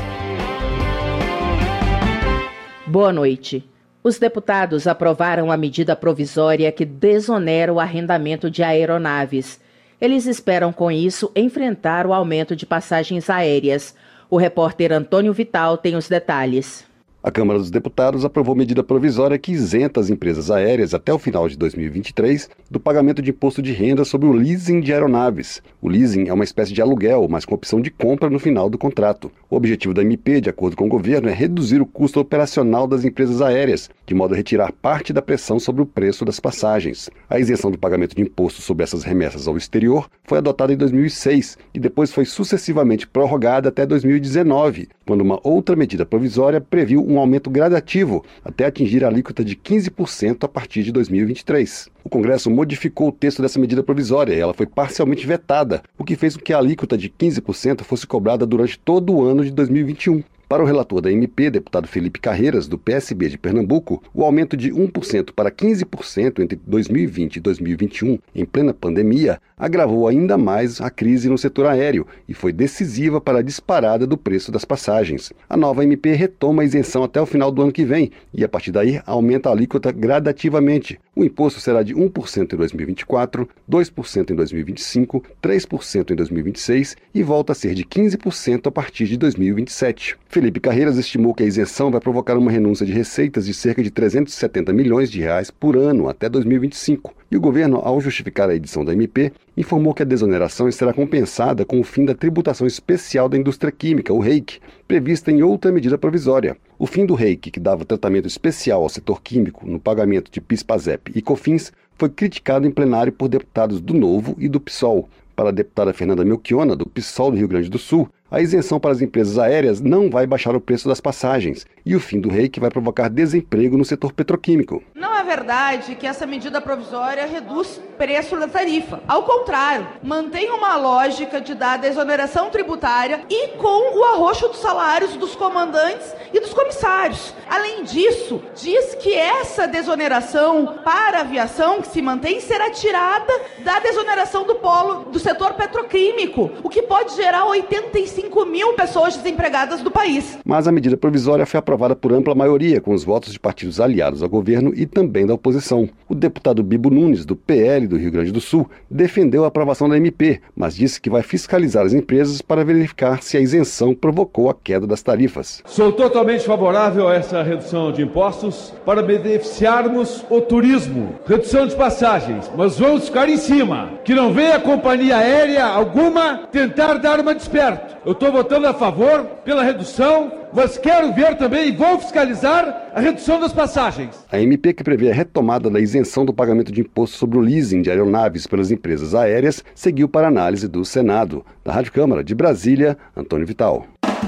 Boa noite. Os deputados aprovaram a medida provisória que desonera o arrendamento de aeronaves. Eles esperam, com isso, enfrentar o aumento de passagens aéreas. O repórter Antônio Vital tem os detalhes. A Câmara dos Deputados aprovou medida provisória que isenta as empresas aéreas até o final de dois mil e vinte e três do pagamento de imposto de renda sobre o leasing de aeronaves. O leasing é uma espécie de aluguel, mas com opção de compra no final do contrato. O objetivo da M P, de acordo com o governo, é reduzir o custo operacional das empresas aéreas, de modo a retirar parte da pressão sobre o preço das passagens. A isenção do pagamento de imposto sobre essas remessas ao exterior foi adotada em dois mil e seis e depois foi sucessivamente prorrogada até dois mil e dezenove, quando uma outra medida provisória previu um aumento gradativo até atingir a alíquota de quinze por cento a partir de dois mil e vinte e três. O Congresso modificou o texto dessa medida provisória e ela foi parcialmente vetada, o que fez com que a alíquota de quinze por cento fosse cobrada durante todo o ano de dois mil e vinte e um. Para o relator da M P, deputado Felipe Carreiras, do P S B de Pernambuco, o aumento de um por cento para quinze por cento entre dois mil e vinte e dois mil e vinte e um, em plena pandemia, agravou ainda mais a crise no setor aéreo e foi decisiva para a disparada do preço das passagens. A nova M P retoma a isenção até o final do ano que vem e, a partir daí, aumenta a alíquota gradativamente. O imposto será de um por cento em dois mil e vinte e quatro, dois por cento em dois mil e vinte e cinco, três por cento em dois mil e vinte e seis e volta a ser de quinze por cento a partir de dois mil e vinte e sete. Felipe Carreiras estimou que a isenção vai provocar uma renúncia de receitas de cerca de trezentos e setenta milhões de reais por ano até dois mil e vinte e cinco. E o governo, ao justificar a edição da M P, informou que a desoneração será compensada com o fim da tributação especial da indústria química, o REIQ, prevista em outra medida provisória. O fim do REIQ, que dava tratamento especial ao setor químico no pagamento de PIS/PASEP e COFINS, foi criticado em plenário por deputados do Novo e do PSOL. Para a deputada Fernanda Melchiona, do PSOL do Rio Grande do Sul, a isenção para as empresas aéreas não vai baixar o preço das passagens e o fim do REIQ vai provocar desemprego no setor petroquímico. Não é verdade que essa medida provisória reduz o preço da tarifa. Ao contrário, mantém uma lógica de dar desoneração tributária e com o arroxo dos salários dos comandantes e dos comissários. Além disso, diz que essa desoneração para a aviação que se mantém será tirada da desoneração do polo do setor petroquímico, o que pode gerar oitenta e cinco mil pessoas desempregadas do país. Mas a medida provisória foi aprovada por ampla maioria, com os votos de partidos aliados ao governo e também da oposição. O deputado Bibo Nunes, do P L do Rio Grande do Sul, defendeu a aprovação da M P, mas disse que vai fiscalizar as empresas para verificar se a isenção provocou a queda das tarifas. Sou totalmente favorável a essa redução de impostos para beneficiarmos o turismo. Redução de passagens, mas vamos ficar em cima. Que não venha a companhia aérea alguma tentar dar uma desperto. Eu estou votando a favor pela redução, mas quero ver também e vou fiscalizar a redução das passagens. A M P, que prevê a retomada da isenção do pagamento de imposto sobre o leasing de aeronaves pelas empresas aéreas, seguiu para análise do Senado. Da Rádio Câmara de Brasília, Antônio Vital.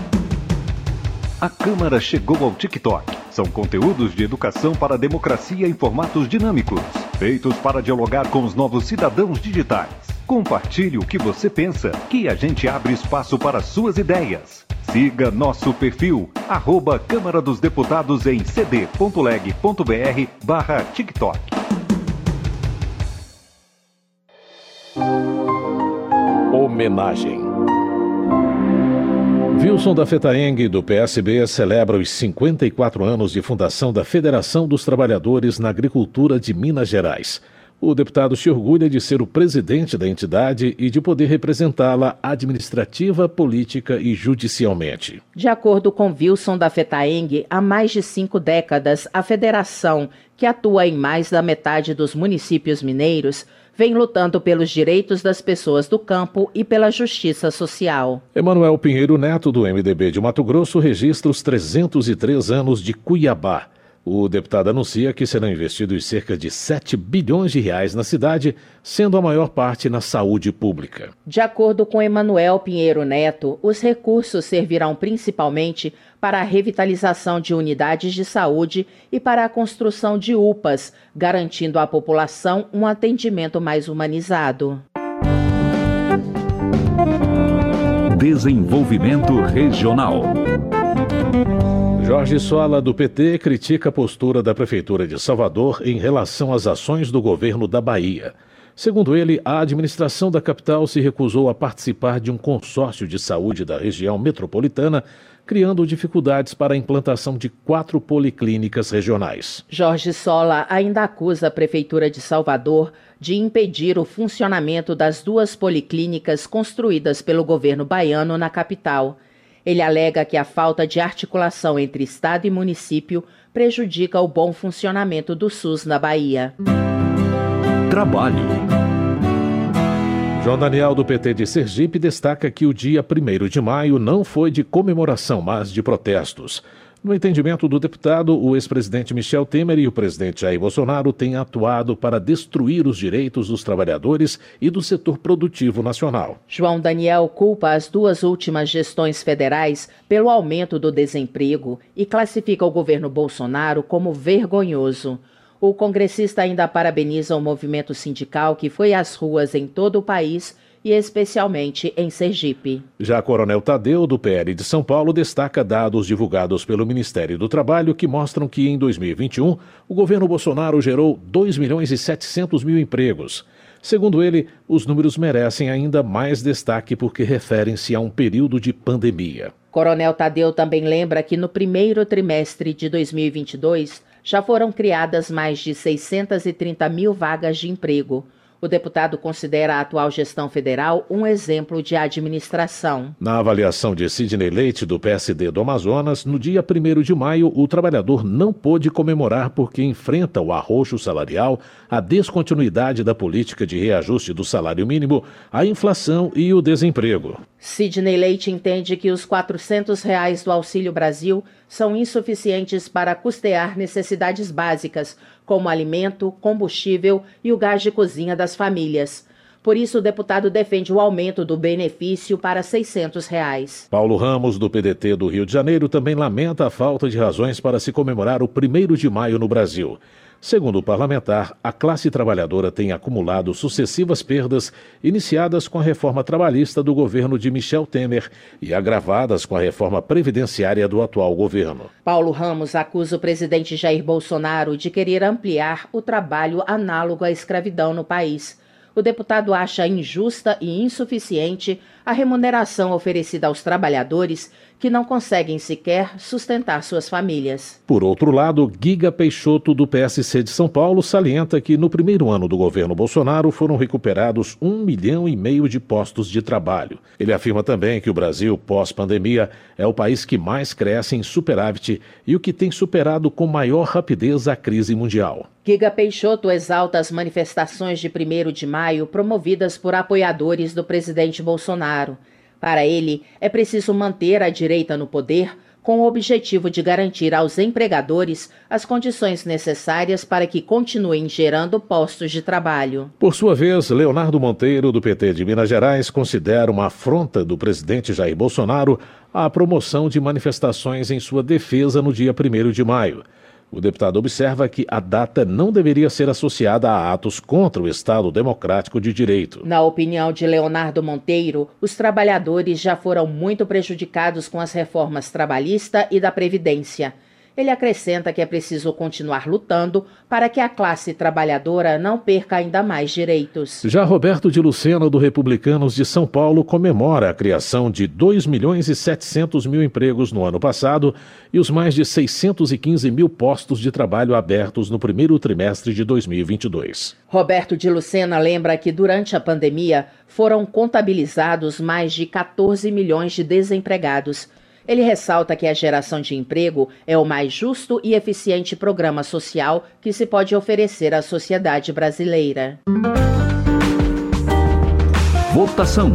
A Câmara chegou ao TikTok. São conteúdos de educação para a democracia em formatos dinâmicos, feitos para dialogar com os novos cidadãos digitais. Compartilhe o que você pensa, que a gente abre espaço para suas ideias. Siga nosso perfil, arroba Câmara dos Deputados em cd.leg.br barra TikTok. Homenagem. Wilson da Fetaeng, do P S B, celebra os cinquenta e quatro anos de fundação da Federação dos Trabalhadores na Agricultura de Minas Gerais. O deputado se orgulha de ser o presidente da entidade e de poder representá-la administrativa, política e judicialmente. De acordo com Wilson da Fetaeng, há mais de cinco décadas, a federação, que atua em mais da metade dos municípios mineiros, vem lutando pelos direitos das pessoas do campo e pela justiça social. Emanuel Pinheiro Neto, do M D B de Mato Grosso, registra os trezentos e três anos de Cuiabá. O deputado anuncia que serão investidos cerca de sete bilhões de reais na cidade, sendo a maior parte na saúde pública. De acordo com Emanuel Pinheiro Neto, os recursos servirão principalmente para a revitalização de unidades de saúde e para a construção de U P As, garantindo à população um atendimento mais humanizado. Desenvolvimento Regional. Jorge Sola, do P T, critica a postura da Prefeitura de Salvador em relação às ações do governo da Bahia. Segundo ele, a administração da capital se recusou a participar de um consórcio de saúde da região metropolitana, criando dificuldades para a implantação de quatro policlínicas regionais. Jorge Sola ainda acusa a Prefeitura de Salvador de impedir o funcionamento das duas policlínicas construídas pelo governo baiano na capital. Ele alega que a falta de articulação entre Estado e município prejudica o bom funcionamento do SUS na Bahia. Trabalho. João Daniel, do P T de Sergipe, destaca que o dia primeiro de maio não foi de comemoração, mas de protestos. No entendimento do deputado, o ex-presidente Michel Temer e o presidente Jair Bolsonaro têm atuado para destruir os direitos dos trabalhadores e do setor produtivo nacional. João Daniel culpa as duas últimas gestões federais pelo aumento do desemprego e classifica o governo Bolsonaro como vergonhoso. O congressista ainda parabeniza o movimento sindical que foi às ruas em todo o país e especialmente em Sergipe. Já Coronel Tadeu, do P L de São Paulo, destaca dados divulgados pelo Ministério do Trabalho que mostram que em dois mil e vinte e um o governo Bolsonaro gerou dois milhões e setecentos mil empregos. Segundo ele, os números merecem ainda mais destaque porque referem-se a um período de pandemia. Coronel Tadeu também lembra que no primeiro trimestre de dois mil e vinte e dois já foram criadas mais de seiscentas e trinta mil vagas de emprego. O deputado considera a atual gestão federal um exemplo de administração. Na avaliação de Sidney Leite, do P S D do Amazonas, no dia primeiro de maio, o trabalhador não pôde comemorar porque enfrenta o arroxo salarial, a descontinuidade da política de reajuste do salário mínimo, a inflação e o desemprego. Sidney Leite entende que os quatrocentos reais do Auxílio Brasil são insuficientes para custear necessidades básicas, como alimento, combustível e o gás de cozinha das famílias. Por isso, o deputado defende o aumento do benefício para seiscentos reais. Paulo Ramos, do P D T do Rio de Janeiro, também lamenta a falta de razões para se comemorar o primeiro de maio no Brasil. Segundo o parlamentar, a classe trabalhadora tem acumulado sucessivas perdas iniciadas com a reforma trabalhista do governo de Michel Temer e agravadas com a reforma previdenciária do atual governo. Paulo Ramos acusa o presidente Jair Bolsonaro de querer ampliar o trabalho análogo à escravidão no país. O deputado acha injusta e insuficiente a remuneração oferecida aos trabalhadores que não conseguem sequer sustentar suas famílias. Por outro lado, Guiga Peixoto, do P S C de São Paulo, salienta que no primeiro ano do governo Bolsonaro foram recuperados um milhão e meio de postos de trabalho. Ele afirma também que o Brasil, pós-pandemia, é o país que mais cresce em superávit e o que tem superado com maior rapidez a crise mundial. Guiga Peixoto exalta as manifestações de primeiro de maio promovidas por apoiadores do presidente Bolsonaro. Para ele, é preciso manter a direita no poder com o objetivo de garantir aos empregadores as condições necessárias para que continuem gerando postos de trabalho. Por sua vez, Leonardo Monteiro, do P T de Minas Gerais, considera uma afronta do presidente Jair Bolsonaro a promoção de manifestações em sua defesa no dia primeiro de maio. O deputado observa que a data não deveria ser associada a atos contra o Estado Democrático de Direito. Na opinião de Leonardo Monteiro, os trabalhadores já foram muito prejudicados com as reformas trabalhista e da Previdência. Ele acrescenta que é preciso continuar lutando para que a classe trabalhadora não perca ainda mais direitos. Já Roberto de Lucena, do Republicanos de São Paulo, comemora a criação de dois milhões e setecentos mil empregos no ano passado e os mais de seiscentos e quinze mil postos de trabalho abertos no primeiro trimestre de dois mil e vinte e dois. Roberto de Lucena lembra que durante a pandemia foram contabilizados mais de quatorze milhões de desempregados. Ele ressalta que a geração de emprego é o mais justo e eficiente programa social que se pode oferecer à sociedade brasileira. Votação.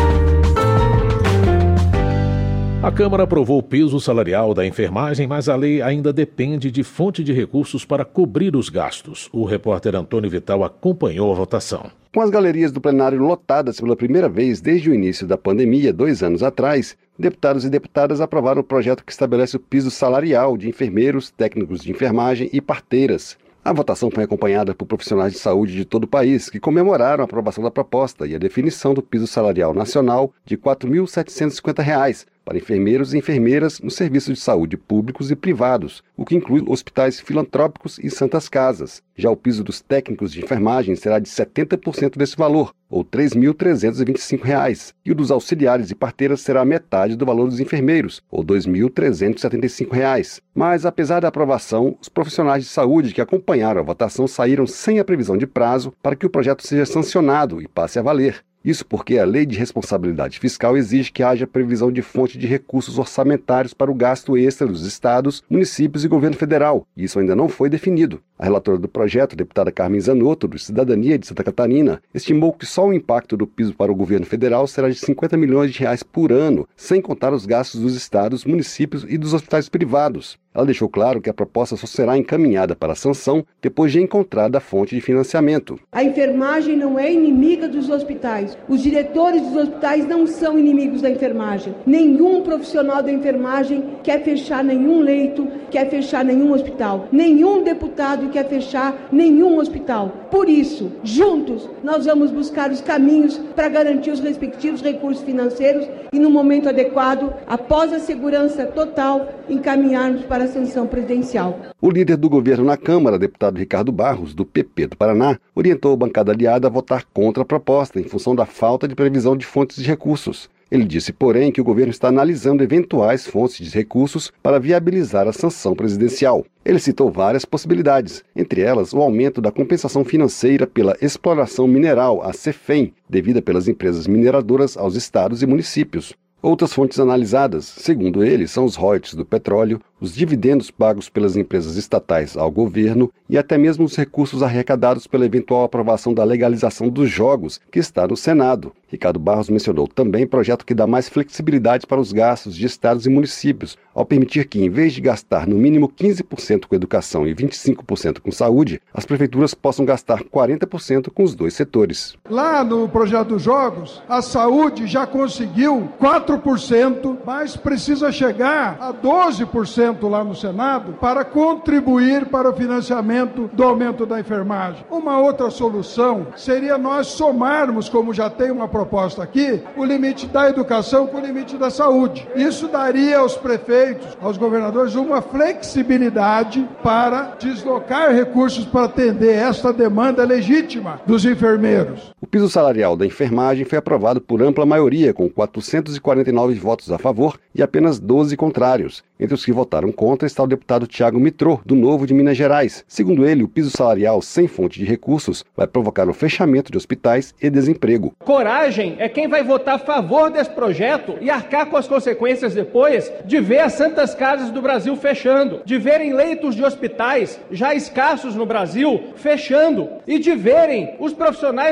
A Câmara aprovou o piso salarial da enfermagem, mas a lei ainda depende de fonte de recursos para cobrir os gastos. O repórter Antônio Vital acompanhou a votação. Com as galerias do plenário lotadas pela primeira vez desde o início da pandemia, dois anos atrás, deputados e deputadas aprovaram o projeto que estabelece o piso salarial de enfermeiros, técnicos de enfermagem e parteiras. A votação foi acompanhada por profissionais de saúde de todo o país, que comemoraram a aprovação da proposta e a definição do piso salarial nacional de quatro mil setecentos e cinquenta reais para enfermeiros e enfermeiras nos serviços de saúde públicos e privados, o que inclui hospitais filantrópicos e santas casas. Já o piso dos técnicos de enfermagem será de setenta por cento desse valor, ou três mil trezentos e vinte e cinco reais, e o dos auxiliares e parteiras será metade do valor dos enfermeiros, ou dois mil trezentos e setenta e cinco reais. Mas, apesar da aprovação, os profissionais de saúde que acompanharam a votação saíram sem a previsão de prazo para que o projeto seja sancionado e passe a valer. Isso porque a Lei de Responsabilidade Fiscal exige que haja previsão de fonte de recursos orçamentários para o gasto extra dos estados, municípios e governo federal. E isso ainda não foi definido. A relatora do projeto, a deputada Carmen Zanotto, do Cidadania de Santa Catarina, estimou que só o impacto do piso para o governo federal será de cinquenta milhões de reais por ano, sem contar os gastos dos estados, municípios e dos hospitais privados. Ela deixou claro que a proposta só será encaminhada para a sanção depois de encontrada a fonte de financiamento. A enfermagem não é inimiga dos hospitais. Os diretores dos hospitais não são inimigos da enfermagem. Nenhum profissional da enfermagem quer fechar nenhum leito, quer fechar nenhum hospital. Nenhum deputado quer fechar nenhum hospital. Por isso, juntos, nós vamos buscar os caminhos para garantir os respectivos recursos financeiros e, no momento adequado, após a segurança total, encaminharmos para a sanção presidencial. O líder do governo na Câmara, deputado Ricardo Barros, do P P do Paraná, orientou a bancada aliada a votar contra a proposta, em função da falta de previsão de fontes de recursos. Ele disse, porém, que o governo está analisando eventuais fontes de recursos para viabilizar a sanção presidencial. Ele citou várias possibilidades, entre elas o aumento da compensação financeira pela exploração mineral, a CEFEM, devida pelas empresas mineradoras aos estados e municípios. Outras fontes analisadas, segundo ele, são os royalties do petróleo, os dividendos pagos pelas empresas estatais ao governo e até mesmo os recursos arrecadados pela eventual aprovação da legalização dos jogos, que está no Senado. Ricardo Barros mencionou também projeto que dá mais flexibilidade para os gastos de estados e municípios, ao permitir que, em vez de gastar no mínimo quinze por cento com educação e vinte e cinco por cento com saúde, as prefeituras possam gastar quarenta por cento com os dois setores. Lá no projeto dos jogos, a saúde já conseguiu quatro por cento, mas precisa chegar a doze por cento lá no Senado para contribuir para o financiamento do aumento da enfermagem. Uma outra solução seria nós somarmos, como já tem uma proposta aqui, o limite da educação com o limite da saúde. Isso daria aos prefeitos, aos governadores, uma flexibilidade para deslocar recursos para atender esta demanda legítima dos enfermeiros. O piso salarial da enfermagem foi aprovado por ampla maioria, com quatrocentos e quarenta e nove votos a favor e apenas doze contrários. Entre os que votaram contra está o deputado Tiago Mitrô, do Novo de Minas Gerais. Segundo ele, o piso salarial sem fonte de recursos vai provocar o fechamento de hospitais e desemprego. Coragem é quem vai votar a favor desse projeto e arcar com as consequências depois de ver as santas casas do Brasil fechando, de verem leitos de hospitais já escassos no Brasil fechando e de verem os profissionais da enfermagem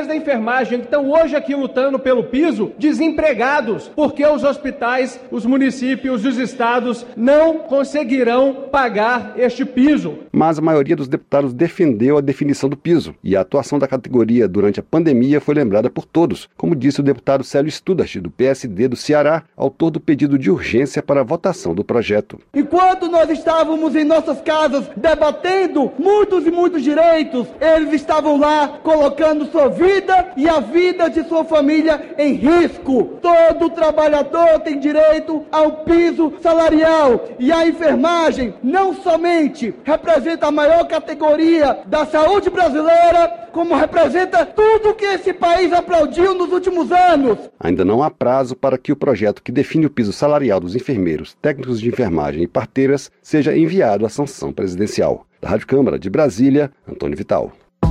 enfermagem que estão hoje aqui lutando pelo piso, desempregados, porque os hospitais, os municípios e os estados não conseguirão pagar este piso. Mas a maioria dos deputados defendeu a definição do piso, e a atuação da categoria durante a pandemia foi lembrada por todos, como disse o deputado Célio Studart, do P S D do Ceará, autor do pedido de urgência para a votação do projeto. Enquanto nós estávamos em nossas casas debatendo muitos e muitos direitos, eles estavam lá colocando sua vida e a vida de sua família em risco. Todo trabalhador tem direito ao piso salarial, e a enfermagem não somente representa a maior categoria da saúde brasileira, como representa tudo que esse país aplaudiu nos últimos anos. Ainda não há prazo para que o projeto que define o piso salarial dos enfermeiros, técnicos de enfermagem e parteiras seja enviado à sanção presidencial. Da Rádio Câmara de Brasília, Antônio Vital.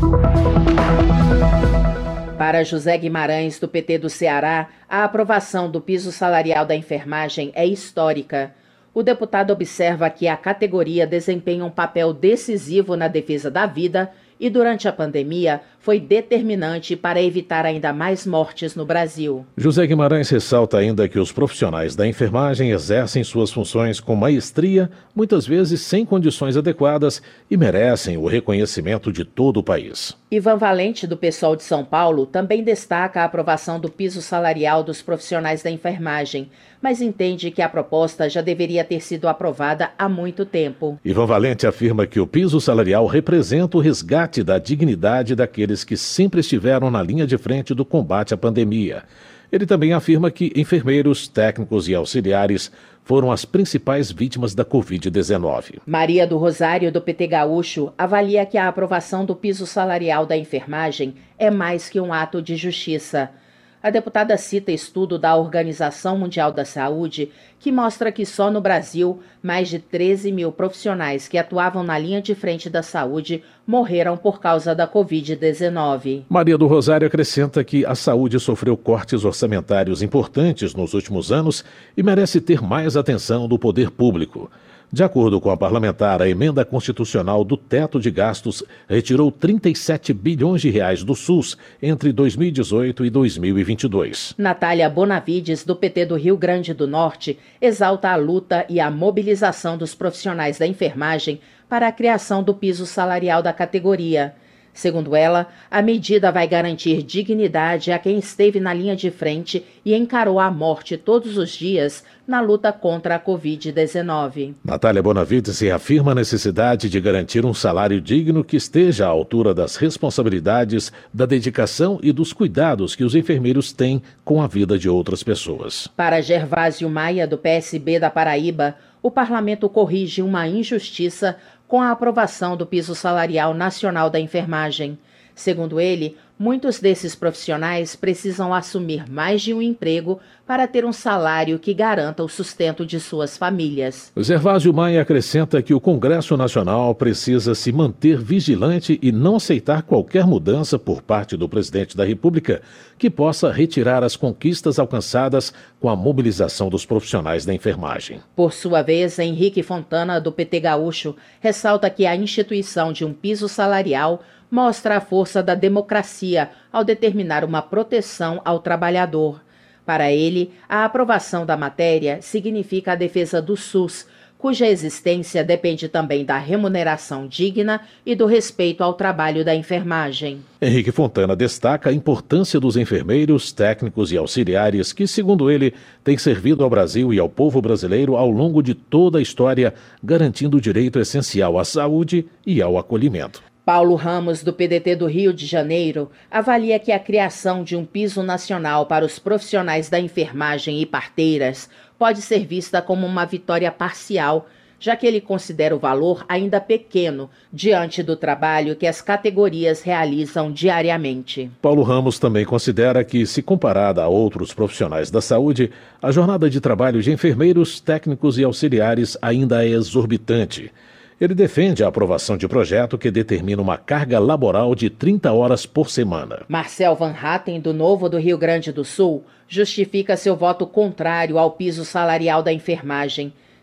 Para José Guimarães, do P T do Ceará, a aprovação do piso salarial da enfermagem é histórica. O deputado observa que a categoria desempenha um papel decisivo na defesa da vida e, durante a pandemia, foi determinante para evitar ainda mais mortes no Brasil. José Guimarães ressalta ainda que os profissionais da enfermagem exercem suas funções com maestria, muitas vezes sem condições adequadas, e merecem o reconhecimento de todo o país. Ivan Valente, do PSOL de São Paulo, também destaca a aprovação do piso salarial dos profissionais da enfermagem, mas entende que a proposta já deveria ter sido aprovada há muito tempo. Ivan Valente afirma que o piso salarial representa o resgate da dignidade daqueles que sempre estiveram na linha de frente do combate à pandemia. Ele também afirma que enfermeiros, técnicos e auxiliares foram as principais vítimas da covid dezenove. Maria do Rosário, do P T Gaúcho, avalia que a aprovação do piso salarial da enfermagem é mais que um ato de justiça. A deputada cita estudo da Organização Mundial da Saúde que mostra que só no Brasil, mais de treze mil profissionais que atuavam na linha de frente da saúde morreram por causa da covid dezenove. Maria do Rosário acrescenta que a saúde sofreu cortes orçamentários importantes nos últimos anos e merece ter mais atenção do poder público. De acordo com a parlamentar, a emenda constitucional do teto de gastos retirou trinta e sete bilhões de reais do SUS entre dois mil e dezoito e dois mil e vinte e dois. Natália Bonavides, do P T do Rio Grande do Norte, exalta a luta e a mobilização dos profissionais da enfermagem para a criação do piso salarial da categoria. Segundo ela, a medida vai garantir dignidade a quem esteve na linha de frente e encarou a morte todos os dias na luta contra a covid dezenove. Natália Bonavides reafirma a necessidade de garantir um salário digno que esteja à altura das responsabilidades, da dedicação e dos cuidados que os enfermeiros têm com a vida de outras pessoas. Para Gervásio Maia, do P S B da Paraíba, o parlamento corrige uma injustiça com a aprovação do piso salarial nacional da enfermagem. Segundo ele, muitos desses profissionais precisam assumir mais de um emprego para ter um salário que garanta o sustento de suas famílias. Gervásio Maia acrescenta que o Congresso Nacional precisa se manter vigilante e não aceitar qualquer mudança por parte do presidente da República que possa retirar as conquistas alcançadas com a mobilização dos profissionais da enfermagem. Por sua vez, Henrique Fontana, do P T Gaúcho, ressalta que a instituição de um piso salarial mostra a força da democracia ao determinar uma proteção ao trabalhador. Para ele, a aprovação da matéria significa a defesa do SUS, cuja existência depende também da remuneração digna e do respeito ao trabalho da enfermagem. Henrique Fontana destaca a importância dos enfermeiros, técnicos e auxiliares que, segundo ele, têm servido ao Brasil e ao povo brasileiro ao longo de toda a história, garantindo o direito essencial à saúde e ao acolhimento. Paulo Ramos, do P D T do Rio de Janeiro, avalia que a criação de um piso nacional para os profissionais da enfermagem e parteiras pode ser vista como uma vitória parcial, já que ele considera o valor ainda pequeno diante do trabalho que as categorias realizam diariamente. Paulo Ramos também considera que, se comparada a outros profissionais da saúde, a jornada de trabalho de enfermeiros, técnicos e auxiliares ainda é exorbitante. Ele defende a aprovação de projeto que determina uma carga laboral de trinta horas por semana. Marcel Van Hatten, do Novo do Rio Grande do Sul, justifica seu voto contrário ao piso salarial da enfermagem.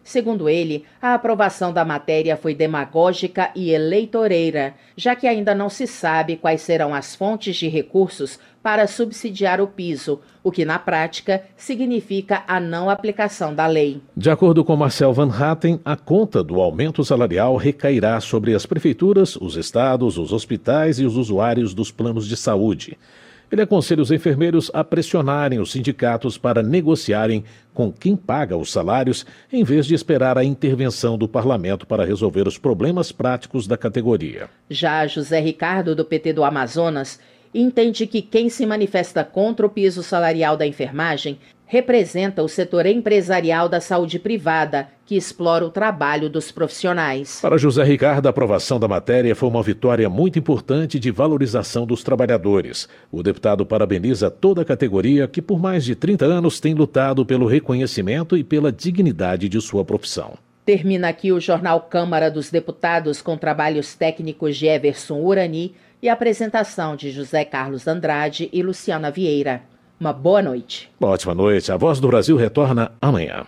Segundo ele, a aprovação da matéria foi demagógica e eleitoreira, já que ainda não se sabe quais serão as fontes de recursos para subsidiar o piso, o que na prática significa a não aplicação da lei. De acordo com Marcel Van Hatten, a conta do aumento salarial recairá sobre as prefeituras, os estados, os hospitais e os usuários dos planos de saúde. Ele aconselha os enfermeiros a pressionarem os sindicatos para negociarem com quem paga os salários, em vez de esperar a intervenção do parlamento para resolver os problemas práticos da categoria. Já José Ricardo, do P T do Amazonas, entende que quem se manifesta contra o piso salarial da enfermagem representa o setor empresarial da saúde privada, que explora o trabalho dos profissionais. Para José Ricardo, a aprovação da matéria foi uma vitória muito importante de valorização dos trabalhadores. O deputado parabeniza toda a categoria que, por mais de trinta anos, tem lutado pelo reconhecimento e pela dignidade de sua profissão. Termina aqui o Jornal Câmara dos Deputados com trabalhos técnicos de Everson Urani e a apresentação de José Carlos Andrade e Luciana Vieira. Uma boa noite. Uma ótima noite. A Voz do Brasil retorna amanhã.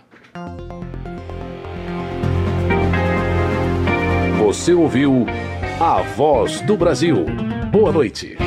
Você ouviu A Voz do Brasil. Boa noite.